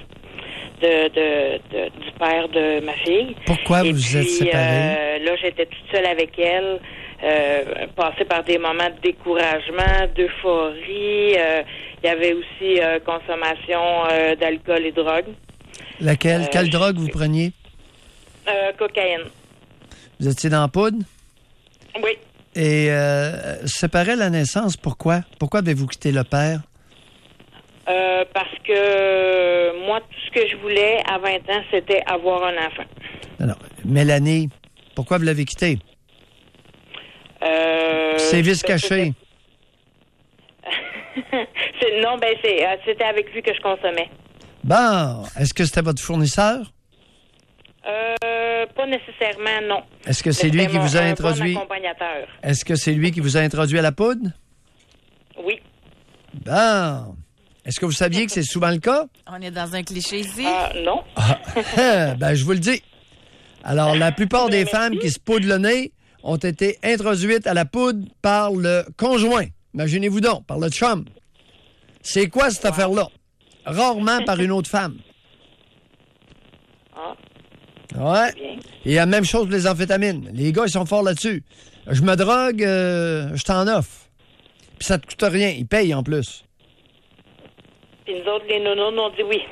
du père de ma fille. Pourquoi vous êtes séparés? Là, j'étais toute seule avec elle, passée par des moments de découragement, d'euphorie. Il y avait aussi consommation d'alcool et de drogue. Laquelle? Quelle drogue vous preniez? Cocaïne. Vous étiez dans la poudre? Oui. Et séparé à la naissance, pourquoi? Pourquoi avez-vous quitté le père? Parce que moi, tout ce que je voulais à 20 ans, c'était avoir un enfant. Non. Mélanie, pourquoi vous l'avez quitté? Sévices cachés. C'était avec lui que je consommais. Bon, est-ce que c'était votre fournisseur? Pas nécessairement, non. Est-ce que c'est lui qui vous a introduit? Bon accompagnateur. Est-ce que c'est lui qui vous a introduit à la poudre? Oui. Bon. Est-ce que vous saviez que c'est souvent le cas? On est dans un cliché ici. Non. Je vous le dis. Alors, la plupart des femmes qui se poudrent le nez ont été introduites à la poudre par le conjoint. Imaginez-vous donc, par le chum. C'est quoi cette affaire-là? Rarement par une autre femme. Ouais. Et la même chose pour les amphétamines. Les gars, ils sont forts là-dessus. Je me drogue, je t'en offre. Puis ça te coûte rien. Ils payent en plus. Puis nous autres, les nounous, on dit oui.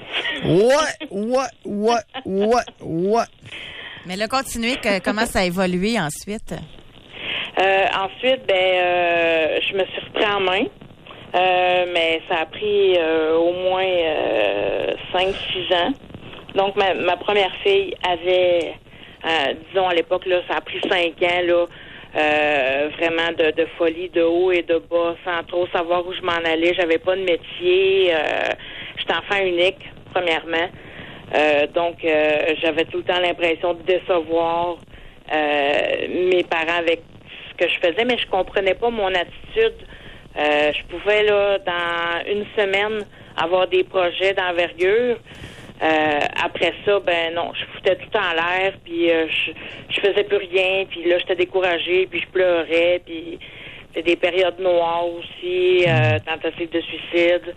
Ouais. Mais là, continuez, comment ça a évolué ensuite? Ensuite, je me suis repris en main. Mais ça a pris au moins 5-6 ans. Donc, ma première fille avait, disons à l'époque, là, ça a pris 5 ans, là, vraiment de folie, de haut et de bas, sans trop savoir où je m'en allais. J'avais pas de métier. J'étais enfant unique, premièrement. Donc, j'avais tout le temps l'impression de décevoir mes parents avec ce que je faisais, mais je comprenais pas mon attitude. Je pouvais, là, dans une semaine, avoir des projets d'envergure. Après ça, non, je foutais tout en l'air, puis je faisais plus rien, puis là, j'étais découragée, puis je pleurais, puis c'était des périodes noires aussi, tentatives de suicide,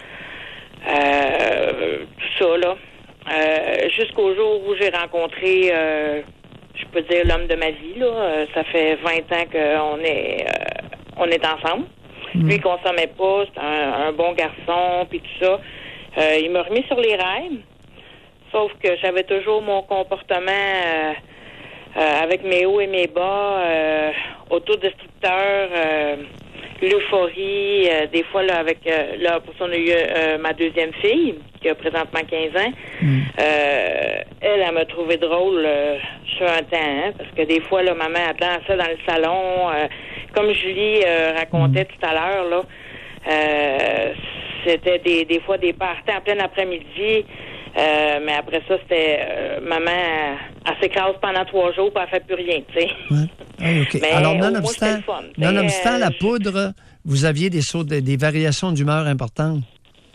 tout ça, là. Jusqu'au jour où j'ai rencontré, je peux dire, l'homme de ma vie, là. Ça fait 20 ans qu'on est ensemble. Lui, il consommait pas, c'était un bon garçon, puis tout ça. Il m'a remis sur les rails. Sauf que j'avais toujours mon comportement avec mes hauts et mes bas, autodestructeur, l'euphorie, des fois là avec là pour ça on a eu ma deuxième fille qui a présentement 15 ans. Elle m'a trouvé drôle sur un temps, hein, parce que des fois là maman elle dansait dans le salon, comme Julie racontait tout à l'heure là. C'était des fois des parties en plein après-midi. Mais après ça, c'était maman, elle s'écrase pendant 3 jours, puis elle fait plus rien, tu sais. Ouais. Ah, okay. Mais alors, nonobstant la poudre, vous aviez des variations d'humeur importantes?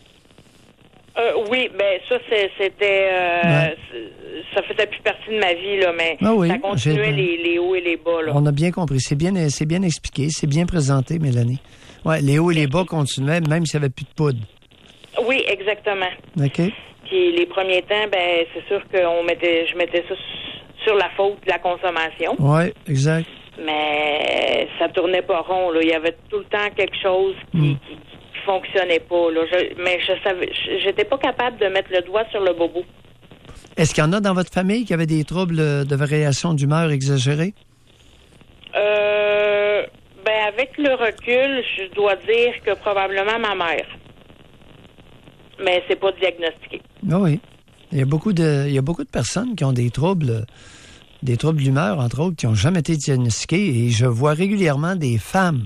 Oui, ça, c'était... ça faisait plus partie de ma vie, là, mais ça continuait les hauts et les bas, là. On a bien compris. C'est bien expliqué, c'est bien présenté, Mélanie. Ouais, les hauts et les bas continuaient, même s'il n'y avait plus de poudre. Oui, exactement. OK. Puis les premiers temps, c'est sûr que je mettais ça sur la faute de la consommation. Oui, exact. Mais ça tournait pas rond, là. Il y avait tout le temps quelque chose qui fonctionnait pas, là. Mais j'étais pas capable de mettre le doigt sur le bobo. Est-ce qu'il y en a dans votre famille qui avaient des troubles de variation d'humeur exagérés? Avec le recul, je dois dire que probablement ma mère. Mais c'est pas diagnostiqué. Oui. Il y a beaucoup de personnes qui ont des troubles d'humeur, entre autres, qui n'ont jamais été diagnostiqués. Et je vois régulièrement des femmes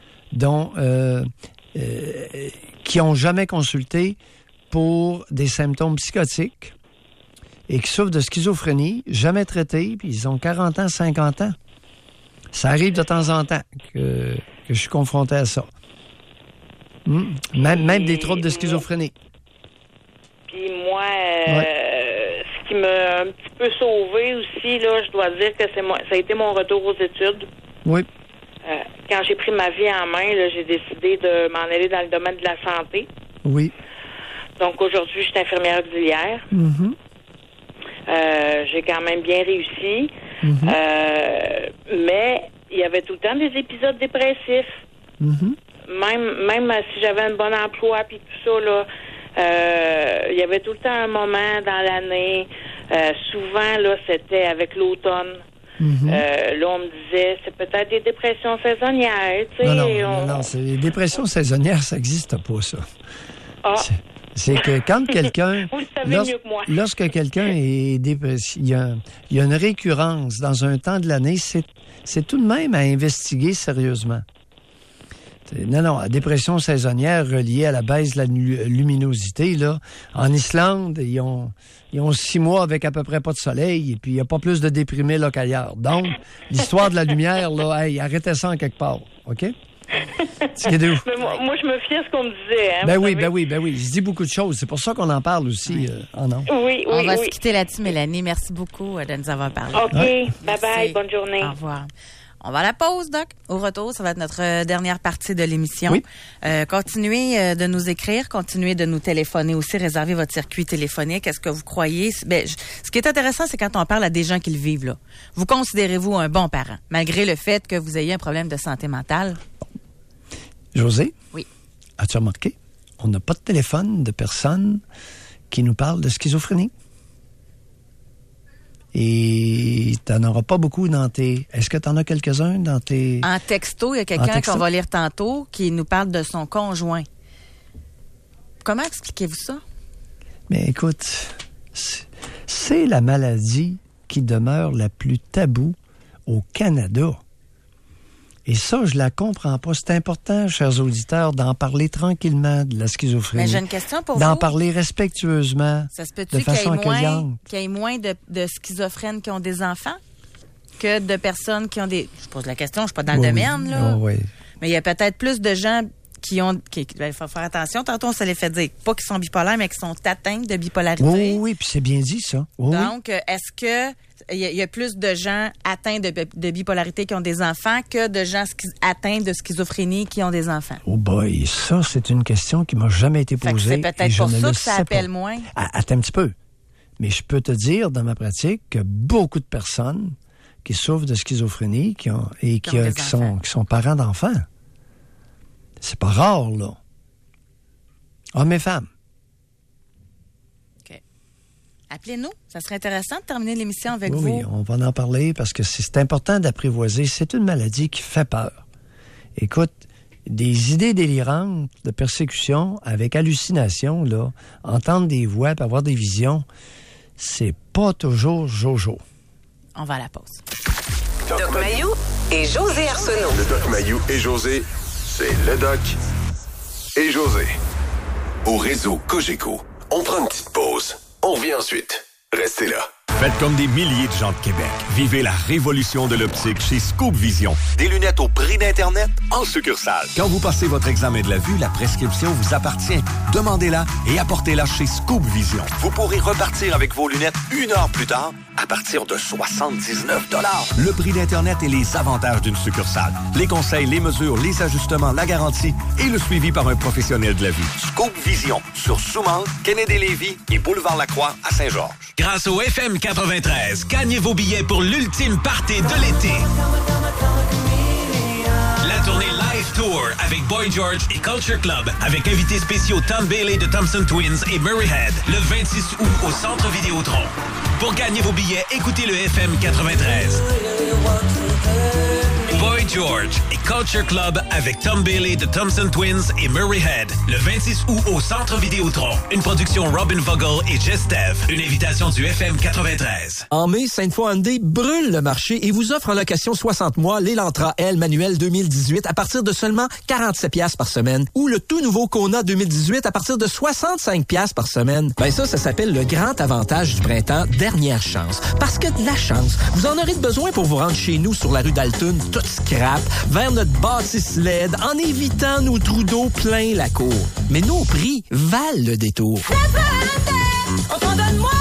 qui n'ont jamais consulté pour des symptômes psychotiques et qui souffrent de schizophrénie, jamais traités, puis ils ont 40 ans, 50 ans. Ça arrive de temps en temps que je suis confronté à ça. Même des troubles de schizophrénie. Puis moi, ce qui m'a un petit peu sauvée aussi, là, je dois dire que ça a été mon retour aux études. Oui. Quand j'ai pris ma vie en main, là, j'ai décidé de m'en aller dans le domaine de la santé. Oui. Donc aujourd'hui, je suis infirmière auxiliaire. J'ai quand même bien réussi. Mais il y avait tout le temps des épisodes dépressifs. Même si j'avais un bon emploi puis tout ça, là, il y avait tout le temps un moment dans l'année. Souvent, là, c'était avec l'automne. Là, on me disait, c'est peut-être des dépressions saisonnières. Tu sais, non, c'est les dépressions saisonnières, ça n'existe pas, ça. C'est que quand quelqu'un... Vous le savez mieux que moi. Lorsque quelqu'un est dépressif, il y a une récurrence dans un temps de l'année, c'est tout de même à investiguer sérieusement. Non, la dépression saisonnière reliée à la baisse de la luminosité, là. En Islande, ils ont 6 mois avec à peu près pas de soleil, et puis il n'y a pas plus de déprimés là qu'ailleurs. Donc, l'histoire de la lumière, là, arrêtez ça en quelque part, OK? Mais moi, je me fiais à ce qu'on me disait. Hein, ben oui. Je dis beaucoup de choses. C'est pour ça qu'on en parle aussi. Oui. On va se quitter là-dessus, Mélanie. Merci beaucoup de nous avoir parlé. OK. Bye-bye. Bonne journée. Au revoir. On va à la pause, Doc. Au retour, ça va être notre dernière partie de l'émission. Oui. Continuez de nous écrire, continuez de nous téléphoner aussi, réservez votre circuit téléphonique. Est-ce que vous croyez... ce qui est intéressant, c'est quand on parle à des gens qui le vivent, là. Vous considérez-vous un bon parent, malgré le fait que vous ayez un problème de santé mentale? José? Oui. As-tu remarqué? On n'a pas de téléphone de personnes qui nous parlent de schizophrénie. Et t'en auras pas beaucoup dans tes... Est-ce que t'en as quelques-uns dans tes... En texto, il y a quelqu'un qu'on va lire tantôt qui nous parle de son conjoint. Comment expliquez-vous ça? Mais écoute, c'est la maladie qui demeure la plus taboue au Canada. Et ça, je la comprends pas. C'est important, chers auditeurs, d'en parler tranquillement de la schizophrénie. Mais j'ai une question pour vous. D'en parler respectueusement, ça se peut-tu de façon accueillante. Qu'il y ait moins de schizophrènes qui ont des enfants que de personnes qui ont des... Je pose la question, je suis pas dans le domaine, là. Oui. Mais il y a peut-être plus de gens qui ont... Il faut faire attention. Tantôt, on se les fait dire. Pas qu'ils sont bipolaires, mais qu'ils sont atteints de bipolarité. Oui, puis c'est bien dit, ça. Donc, est-ce que... Il y a plus de gens atteints de bipolarité qui ont des enfants que de gens atteints de schizophrénie qui ont des enfants? Oh boy, ça, c'est une question qui m'a jamais été posée. C'est peut-être pour ça que ça appelle moins. Attends un petit peu. Mais je peux te dire, dans ma pratique, que beaucoup de personnes qui souffrent de schizophrénie qui sont parents d'enfants. C'est pas rare, là. Hommes et femmes. Appelez-nous. Ça serait intéressant de terminer l'émission avec vous. Oui, on va en parler parce que c'est important d'apprivoiser. C'est une maladie qui fait peur. Écoute, des idées délirantes de persécution avec hallucination, là, entendre des voix et avoir des visions, c'est pas toujours Jojo. On va à la pause. Doc Mayou et José Arsenault. Le Doc Mayou et José, c'est le Doc et José. Au réseau Cogeco, on prend une petite pause. On revient ensuite. Restez là. Faites comme des milliers de gens de Québec. Vivez la révolution de l'optique chez Scoop Vision. Des lunettes au prix d'Internet en succursale. Quand vous passez votre examen de la vue, la prescription vous appartient. Demandez-la et apportez-la chez Scoop Vision. Vous pourrez repartir avec vos lunettes 1 heure plus tard à partir de 79 $. Le prix d'Internet et les avantages d'une succursale. Les conseils, les mesures, les ajustements, la garantie et le suivi par un professionnel de la vue. Scoop Vision sur Souman, Kennedy-Lévis et Boulevard Lacroix à Saint-Georges. Grâce au FM 93, gagnez vos billets pour l'ultime party de l'été. La tournée Live Tour avec Boy George et Culture Club, avec invités spéciaux Tom Bailey de Thompson Twins et Murray Head, le 26 août au Centre Vidéotron. Pour gagner vos billets, écoutez le FM 93. Boy George et Culture Club avec Tom Bailey de Thompson Twins et Murray Head, le 26 août au Centre Vidéotron. Une production Robin Vogel et Gestev. Une invitation du FM 93. En mai, Sainte-Foy Hyundai brûle le marché et vous offre en location 60 mois l'Elantra L manuel 2018 à partir de seulement 47$ par semaine ou le tout nouveau Kona 2018 à partir de 65$ par semaine. Ben ça s'appelle le grand avantage du printemps, dernière chance. Parce que de la chance, vous en aurez besoin pour vous rendre chez nous sur la rue d'Altoun, toute scrap vers notre bâtisse LED en évitant nos trous d'eau plein la cour. Mais nos prix valent le détour. On t'en donne moins!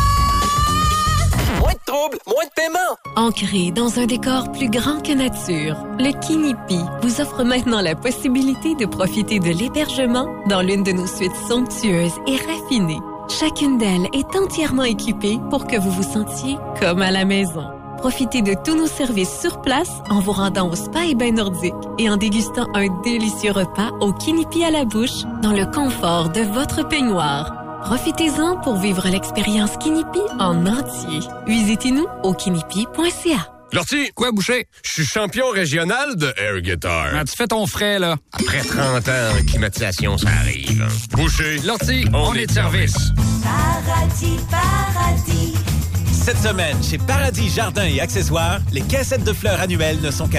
Moins de troubles, moins de paiement. Ancré dans un décor plus grand que nature, le Kinipi vous offre maintenant la possibilité de profiter de l'hébergement dans l'une de nos suites somptueuses et raffinées. Chacune d'elles est entièrement équipée pour que vous vous sentiez comme à la maison. Profitez de tous nos services sur place en vous rendant au spa et bain nordique et en dégustant un délicieux repas au Kinipi à la bouche dans le confort de votre peignoir. Profitez-en pour vivre l'expérience Kinipi en entier. Visitez-nous au kinipi.ca. Lortie! Quoi, Boucher? Je suis champion régional de air guitar. Ah, tu fais ton frais, là. Après 30 ans, climatisation, ça arrive. Boucher! Lortie, on est de service. Paradis, paradis. Cette semaine, chez Paradis Jardins et Accessoires, les caissettes de fleurs annuelles ne sont qu'à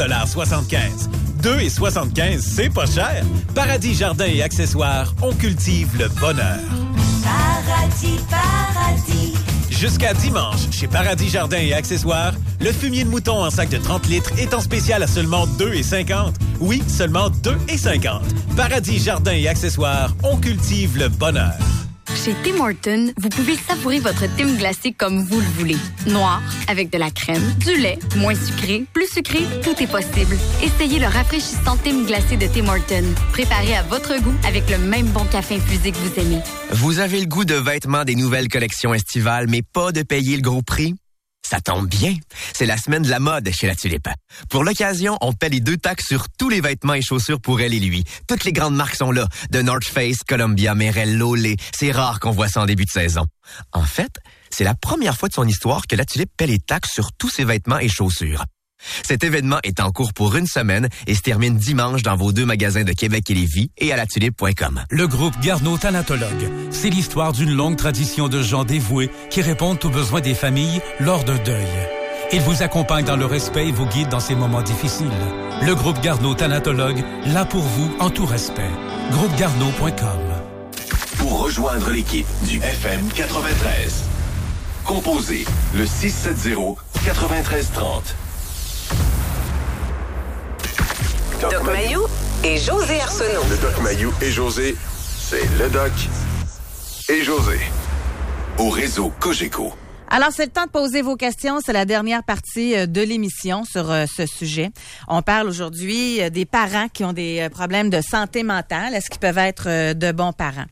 2,75 $. 2,75 $, c'est pas cher. Paradis Jardins et Accessoires, on cultive le bonheur. Paradis, paradis. Jusqu'à dimanche, chez Paradis Jardins et Accessoires, le fumier de mouton en sac de 30 litres est en spécial à seulement 2,50 $. Oui, seulement 2,50 $. Paradis Jardins et Accessoires, on cultive le bonheur. Chez Tim Hortons, vous pouvez savourer votre Tim glacé comme vous le voulez. Noir, avec de la crème, du lait, moins sucré, plus sucré, tout est possible. Essayez le rafraîchissant Tim glacé de Tim Hortons. Préparé à votre goût avec le même bon café infusé que vous aimez. Vous avez le goût de vêtements des nouvelles collections estivales, mais pas de payer le gros prix? Ça tombe bien. C'est la semaine de la mode chez La Tulipe. Pour l'occasion, on paie les 2 taxes sur tous les vêtements et chaussures pour elle et lui. Toutes les grandes marques sont là. De North Face, Columbia, Merrell, Lolé. C'est rare qu'on voit ça en début de saison. En fait, c'est la première fois de son histoire que La Tulipe paie les taxes sur tous ses vêtements et chaussures. Cet événement est en cours pour 1 semaine et se termine dimanche dans vos 2 magasins de Québec et Lévis et à latulipe.com. Le groupe Garneau Thanatologue, c'est l'histoire d'une longue tradition de gens dévoués qui répondent aux besoins des familles lors d'un deuil. Ils vous accompagnent dans le respect et vous guident dans ces moments difficiles. Le groupe Garneau Thanatologue, là pour vous en tout respect. groupegarneau.com. Pour rejoindre l'équipe du FM 93, composez le 670-9330. Doc Mayou et José Arsenault. Le Doc Mayou et José, c'est le Doc et José. Au réseau Cogeco. Alors, c'est le temps de poser vos questions. C'est la dernière partie de l'émission sur ce sujet. On parle aujourd'hui des parents qui ont des problèmes de santé mentale. Est-ce qu'ils peuvent être de bons parents?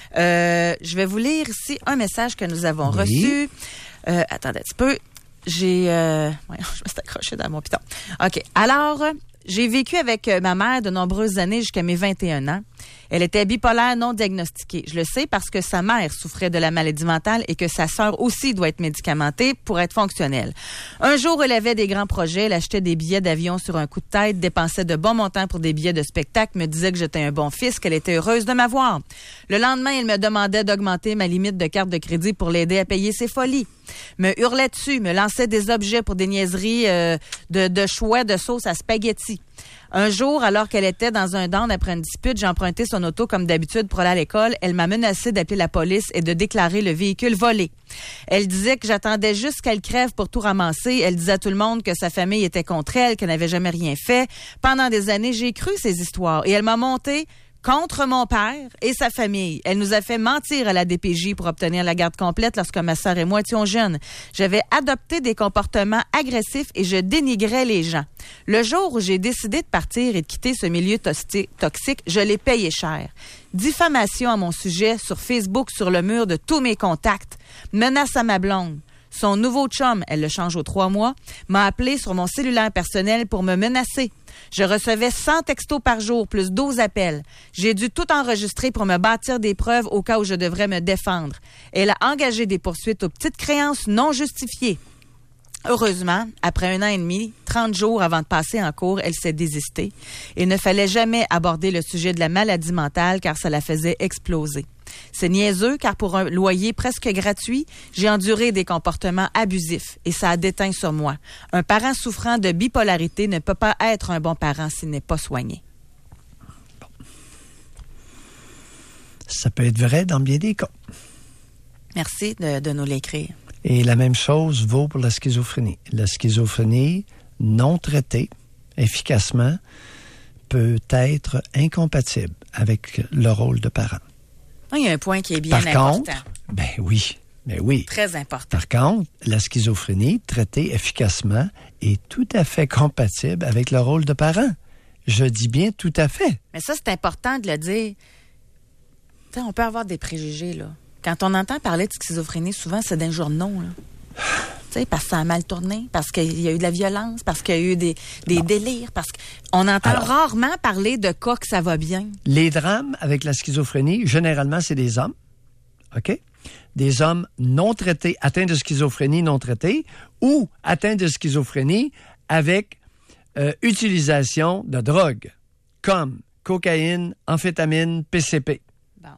Je vais vous lire ici un message que nous avons reçu. Attendez un petit peu. Je me suis accrochée dans mon piton. OK. Alors, j'ai vécu avec ma mère de nombreuses années jusqu'à mes 21 ans. Elle était bipolaire non diagnostiquée. Je le sais parce que sa mère souffrait de la maladie mentale et que sa sœur aussi doit être médicamentée pour être fonctionnelle. Un jour, elle avait des grands projets. Elle achetait des billets d'avion sur un coup de tête, dépensait de bons montants pour des billets de spectacle, me disait que j'étais un bon fils, qu'elle était heureuse de m'avoir. Le lendemain, elle me demandait d'augmenter ma limite de carte de crédit pour l'aider à payer ses folies. Me hurlait dessus, me lançait des objets pour des niaiseries de choix de sauce à spaghetti. Un jour, alors qu'elle était dans un down après une dispute, j'ai emprunté son auto comme d'habitude pour aller à l'école. Elle m'a menacé d'appeler la police et de déclarer le véhicule volé. Elle disait que j'attendais juste qu'elle crève pour tout ramasser. Elle disait à tout le monde que sa famille était contre elle, qu'elle n'avait jamais rien fait. Pendant des années, j'ai cru ces histoires et elle m'a monté contre mon père et sa famille. Elle nous a fait mentir à la DPJ pour obtenir la garde complète lorsque ma sœur et moi étions jeunes. J'avais adopté des comportements agressifs et je dénigrais les gens. Le jour où j'ai décidé de partir et de quitter ce milieu toxique, je l'ai payé cher. Diffamation à mon sujet sur Facebook sur le mur de tous mes contacts. Menace à ma blonde. Son nouveau chum, elle le change aux 3 mois, m'a appelé sur mon cellulaire personnel pour me menacer. Je recevais 100 textos par jour, plus 12 appels. J'ai dû tout enregistrer pour me bâtir des preuves au cas où je devrais me défendre. Elle a engagé des poursuites aux petites créances non justifiées. Heureusement, après 1 an et demi, 30 jours avant de passer en cours, elle s'est désistée. Il ne fallait jamais aborder le sujet de la maladie mentale car ça la faisait exploser. C'est niaiseux car pour un loyer presque gratuit, j'ai enduré des comportements abusifs et ça a déteint sur moi. Un parent souffrant de bipolarité ne peut pas être un bon parent s'il n'est pas soigné. Bon. Ça peut être vrai dans bien des cas. Merci de nous l'écrire. Et la même chose vaut pour la schizophrénie. La schizophrénie non traitée efficacement peut être incompatible avec le rôle de parent. Il y a un point qui est bien Par important. contre, ben oui. Très important. Par contre, la schizophrénie, traitée efficacement, est tout à fait compatible avec le rôle de parent. Je dis bien tout à fait. Mais ça, c'est important de le dire. T'sais, on peut avoir des préjugés, là. Quand on entend parler de schizophrénie, souvent, c'est d'un journaux, là. Parce que ça a mal tourné, parce qu'il y a eu de la violence, parce qu'il y a eu des délires, parce qu'on entend rarement parler de cas que ça va bien. Les drames avec la schizophrénie, généralement, c'est des hommes, OK? Des hommes non traités, atteints de schizophrénie non traités, ou atteints de schizophrénie avec utilisation de drogues, comme cocaïne, amphétamine, PCP. Bon.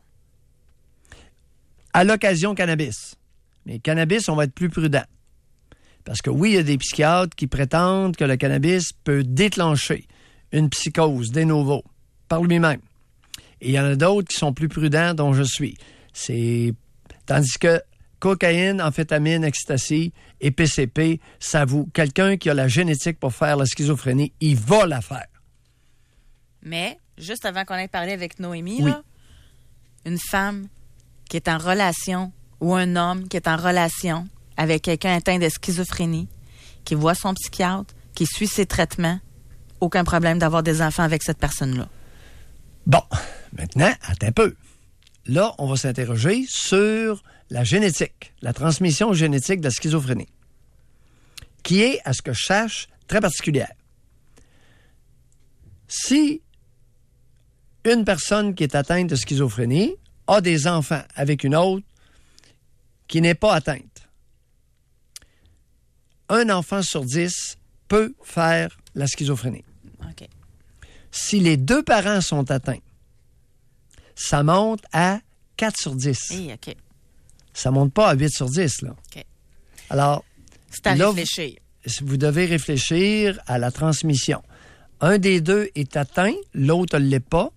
À l'occasion, cannabis. Mais cannabis, on va être plus prudent. Parce que oui, il y a des psychiatres qui prétendent que le cannabis peut déclencher une psychose de novo par lui-même. Et il y en a d'autres qui sont plus prudents, dont je suis. Tandis que cocaïne, amphétamine, ecstasy et PCP, ça vous... Quelqu'un qui a la génétique pour faire la schizophrénie, il va la faire. Mais, juste avant qu'on ait parlé avec Noémie, oui. là, une femme qui est en relation ou un homme qui est en relation avec quelqu'un atteint de schizophrénie, qui voit son psychiatre, qui suit ses traitements, aucun problème d'avoir des enfants avec cette personne-là. Bon, maintenant, attends un peu. Là, on va s'interroger sur la génétique, la transmission génétique de la schizophrénie, qui est, à ce que je sache, très particulière. Si une personne qui est atteinte de schizophrénie a des enfants avec une autre qui n'est pas atteinte, un enfant sur 10 peut faire la schizophrénie. OK. Si les deux parents sont atteints, ça monte à 4 sur 10. Hey, OK. Ça monte pas à 8 sur 10, là. OK. Alors, c'est à là, réfléchir. Vous devez réfléchir à la transmission. Un des deux est atteint, l'autre ne l'est pas.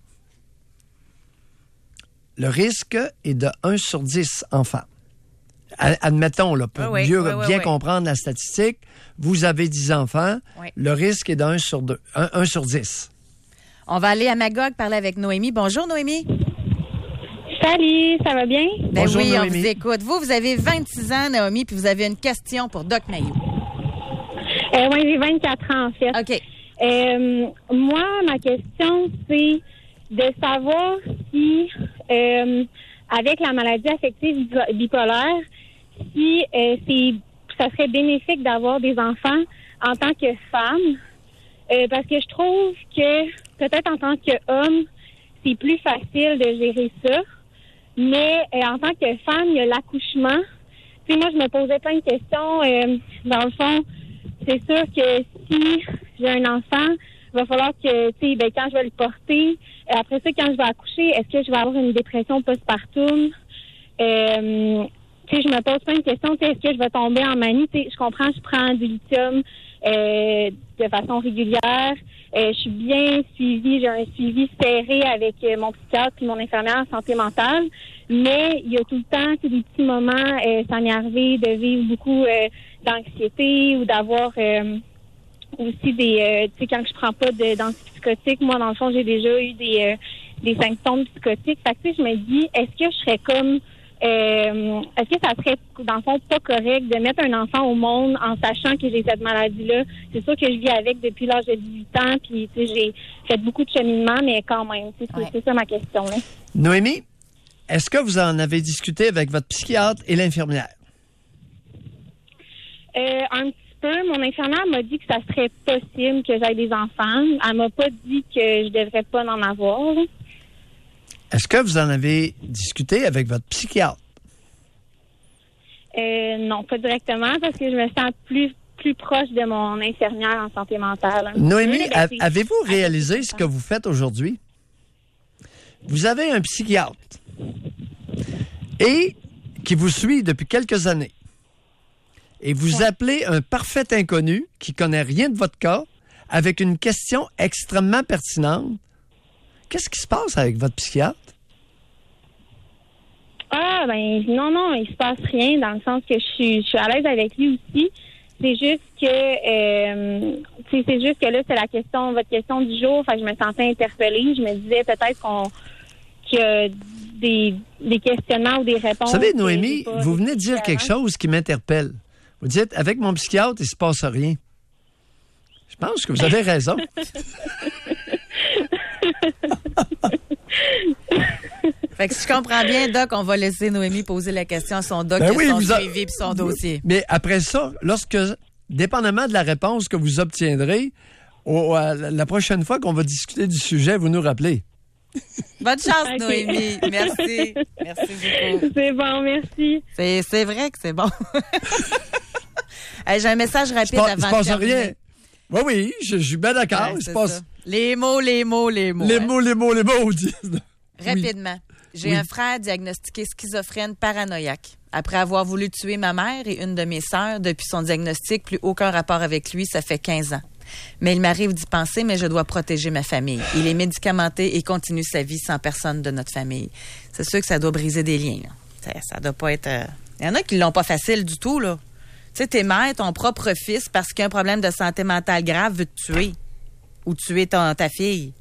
Le risque est de 1 sur 10 enfants. Admettons, là, pour bien comprendre la statistique, vous avez 10 enfants, le risque est de 1 sur 10. On va aller à Magog parler avec Noémie. Bonjour, Noémie. Salut, ça va bien? Ben bonjour, oui, Noémie. On vous écoute. Vous avez 26 ans, Naomi, puis vous avez une question pour Doc Mayou. Oui, j'ai 24 ans, en fait. OK. Moi, ma question, c'est de savoir si, avec la maladie affective bipolaire, si ça serait bénéfique d'avoir des enfants en tant que femme, parce que je trouve que peut-être en tant qu'homme, c'est plus facile de gérer ça, mais en tant que femme, il y a l'accouchement. Tu sais, moi, je me posais plein de questions. Dans le fond, c'est sûr que si j'ai un enfant, il va falloir que, tu sais, quand je vais le porter, après ça, quand je vais accoucher, est-ce que je vais avoir une dépression postpartum? Tu sais, je me pose plein de questions. Est-ce que je vais tomber en manie? Tu sais, je comprends, je prends du lithium de façon régulière. Je suis bien suivie. J'ai un suivi serré avec mon psychiatre et mon infirmière en santé mentale. Mais il y a tout le temps des petits moments, ça m'est arrivé de vivre beaucoup d'anxiété ou d'avoir aussi des... tu sais, quand je prends pas d'antipsychotiques, moi, dans le fond, j'ai déjà eu des symptômes psychotiques. Fait que, tu sais, je me dis, est-ce que je serais comme... est-ce que ça serait, dans le fond, pas correct de mettre un enfant au monde en sachant que j'ai cette maladie-là? C'est sûr que je vis avec depuis l'âge de 18 ans, puis tu sais, j'ai fait beaucoup de cheminement, mais quand même, c'est ça ma question. Là. Noémie, est-ce que vous en avez discuté avec votre psychiatre et l'infirmière? Un petit peu. Mon infirmière m'a dit que ça serait possible que j'aille des enfants. Elle m'a pas dit que je devrais pas en avoir. Là. Est-ce que vous en avez discuté avec votre psychiatre? Non, pas directement, parce que je me sens plus proche de mon infirmière en santé mentale. Noémie, avez-vous réalisé ce que vous faites aujourd'hui? Vous avez un psychiatre et qui vous suit depuis quelques années. Et vous appelez un parfait inconnu qui connaît rien de votre cas avec une question extrêmement pertinente. Qu'est-ce qui se passe avec votre psychiatre? Ah, ben non, il se passe rien dans le sens que je suis à l'aise avec lui aussi. c'est juste que là, c'est votre question du jour. Fait que je me sentais interpellée. Je me disais peut-être qu'il y a des questionnements ou des réponses. Vous savez, Noémie, vous venez de dire quelque chose qui m'interpelle. Vous dites, avec mon psychiatre, il se passe rien. Je pense que vous avez raison. Fait que si je comprends bien, Doc, on va laisser Noémie poser la question à son doc, son suivi et son dossier. Mais après ça, dépendamment de la réponse que vous obtiendrez, la prochaine fois qu'on va discuter du sujet, vous nous rappelez. Bonne chance, okay. Noémie. Merci. Merci beaucoup. C'est bon, merci. C'est vrai que c'est bon. Hey, j'ai un message rapide avant de terminer. Il se passe rien. Oui, je suis bien d'accord. Ouais, Les mots. Les mots. Rapidement. J'ai un frère diagnostiqué schizophrène paranoïaque. Après avoir voulu tuer ma mère et une de mes sœurs, depuis son diagnostic, plus aucun rapport avec lui, ça fait 15 ans. Mais il m'arrive d'y penser, mais je dois protéger ma famille. Il est médicamenté et continue sa vie sans personne de notre famille. C'est sûr que ça doit briser des liens. Là. Ça doit pas être... Il y en a qui l'ont pas facile du tout, là. Tu sais, tes mères, ton propre fils, parce qu'il y a un problème de santé mentale grave, veut te tuer. Ou tuer ta fille.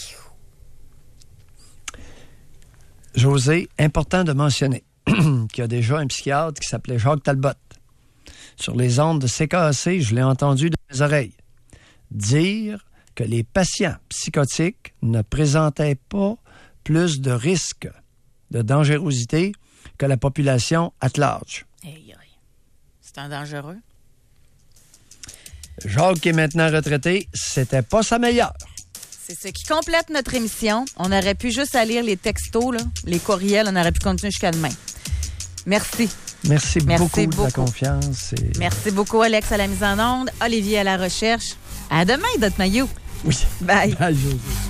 José, important de mentionner qu'il y a déjà un psychiatre qui s'appelait Jacques Talbot. Sur les ondes de CKAC, je l'ai entendu de mes oreilles dire que les patients psychotiques ne présentaient pas plus de risques de dangerosité que la population at large. Aïe. C'est un dangereux. Jacques, qui est maintenant retraité, c'était pas sa meilleure. C'est ce qui complète notre émission. On aurait pu juste aller lire les textos, là, les courriels. On aurait pu continuer jusqu'à demain. Merci. Merci beaucoup de la confiance. Merci beaucoup, Alex, à la mise en onde. Olivier à la recherche. À demain, Dot Maillot. Oui. Bye. Bye, José.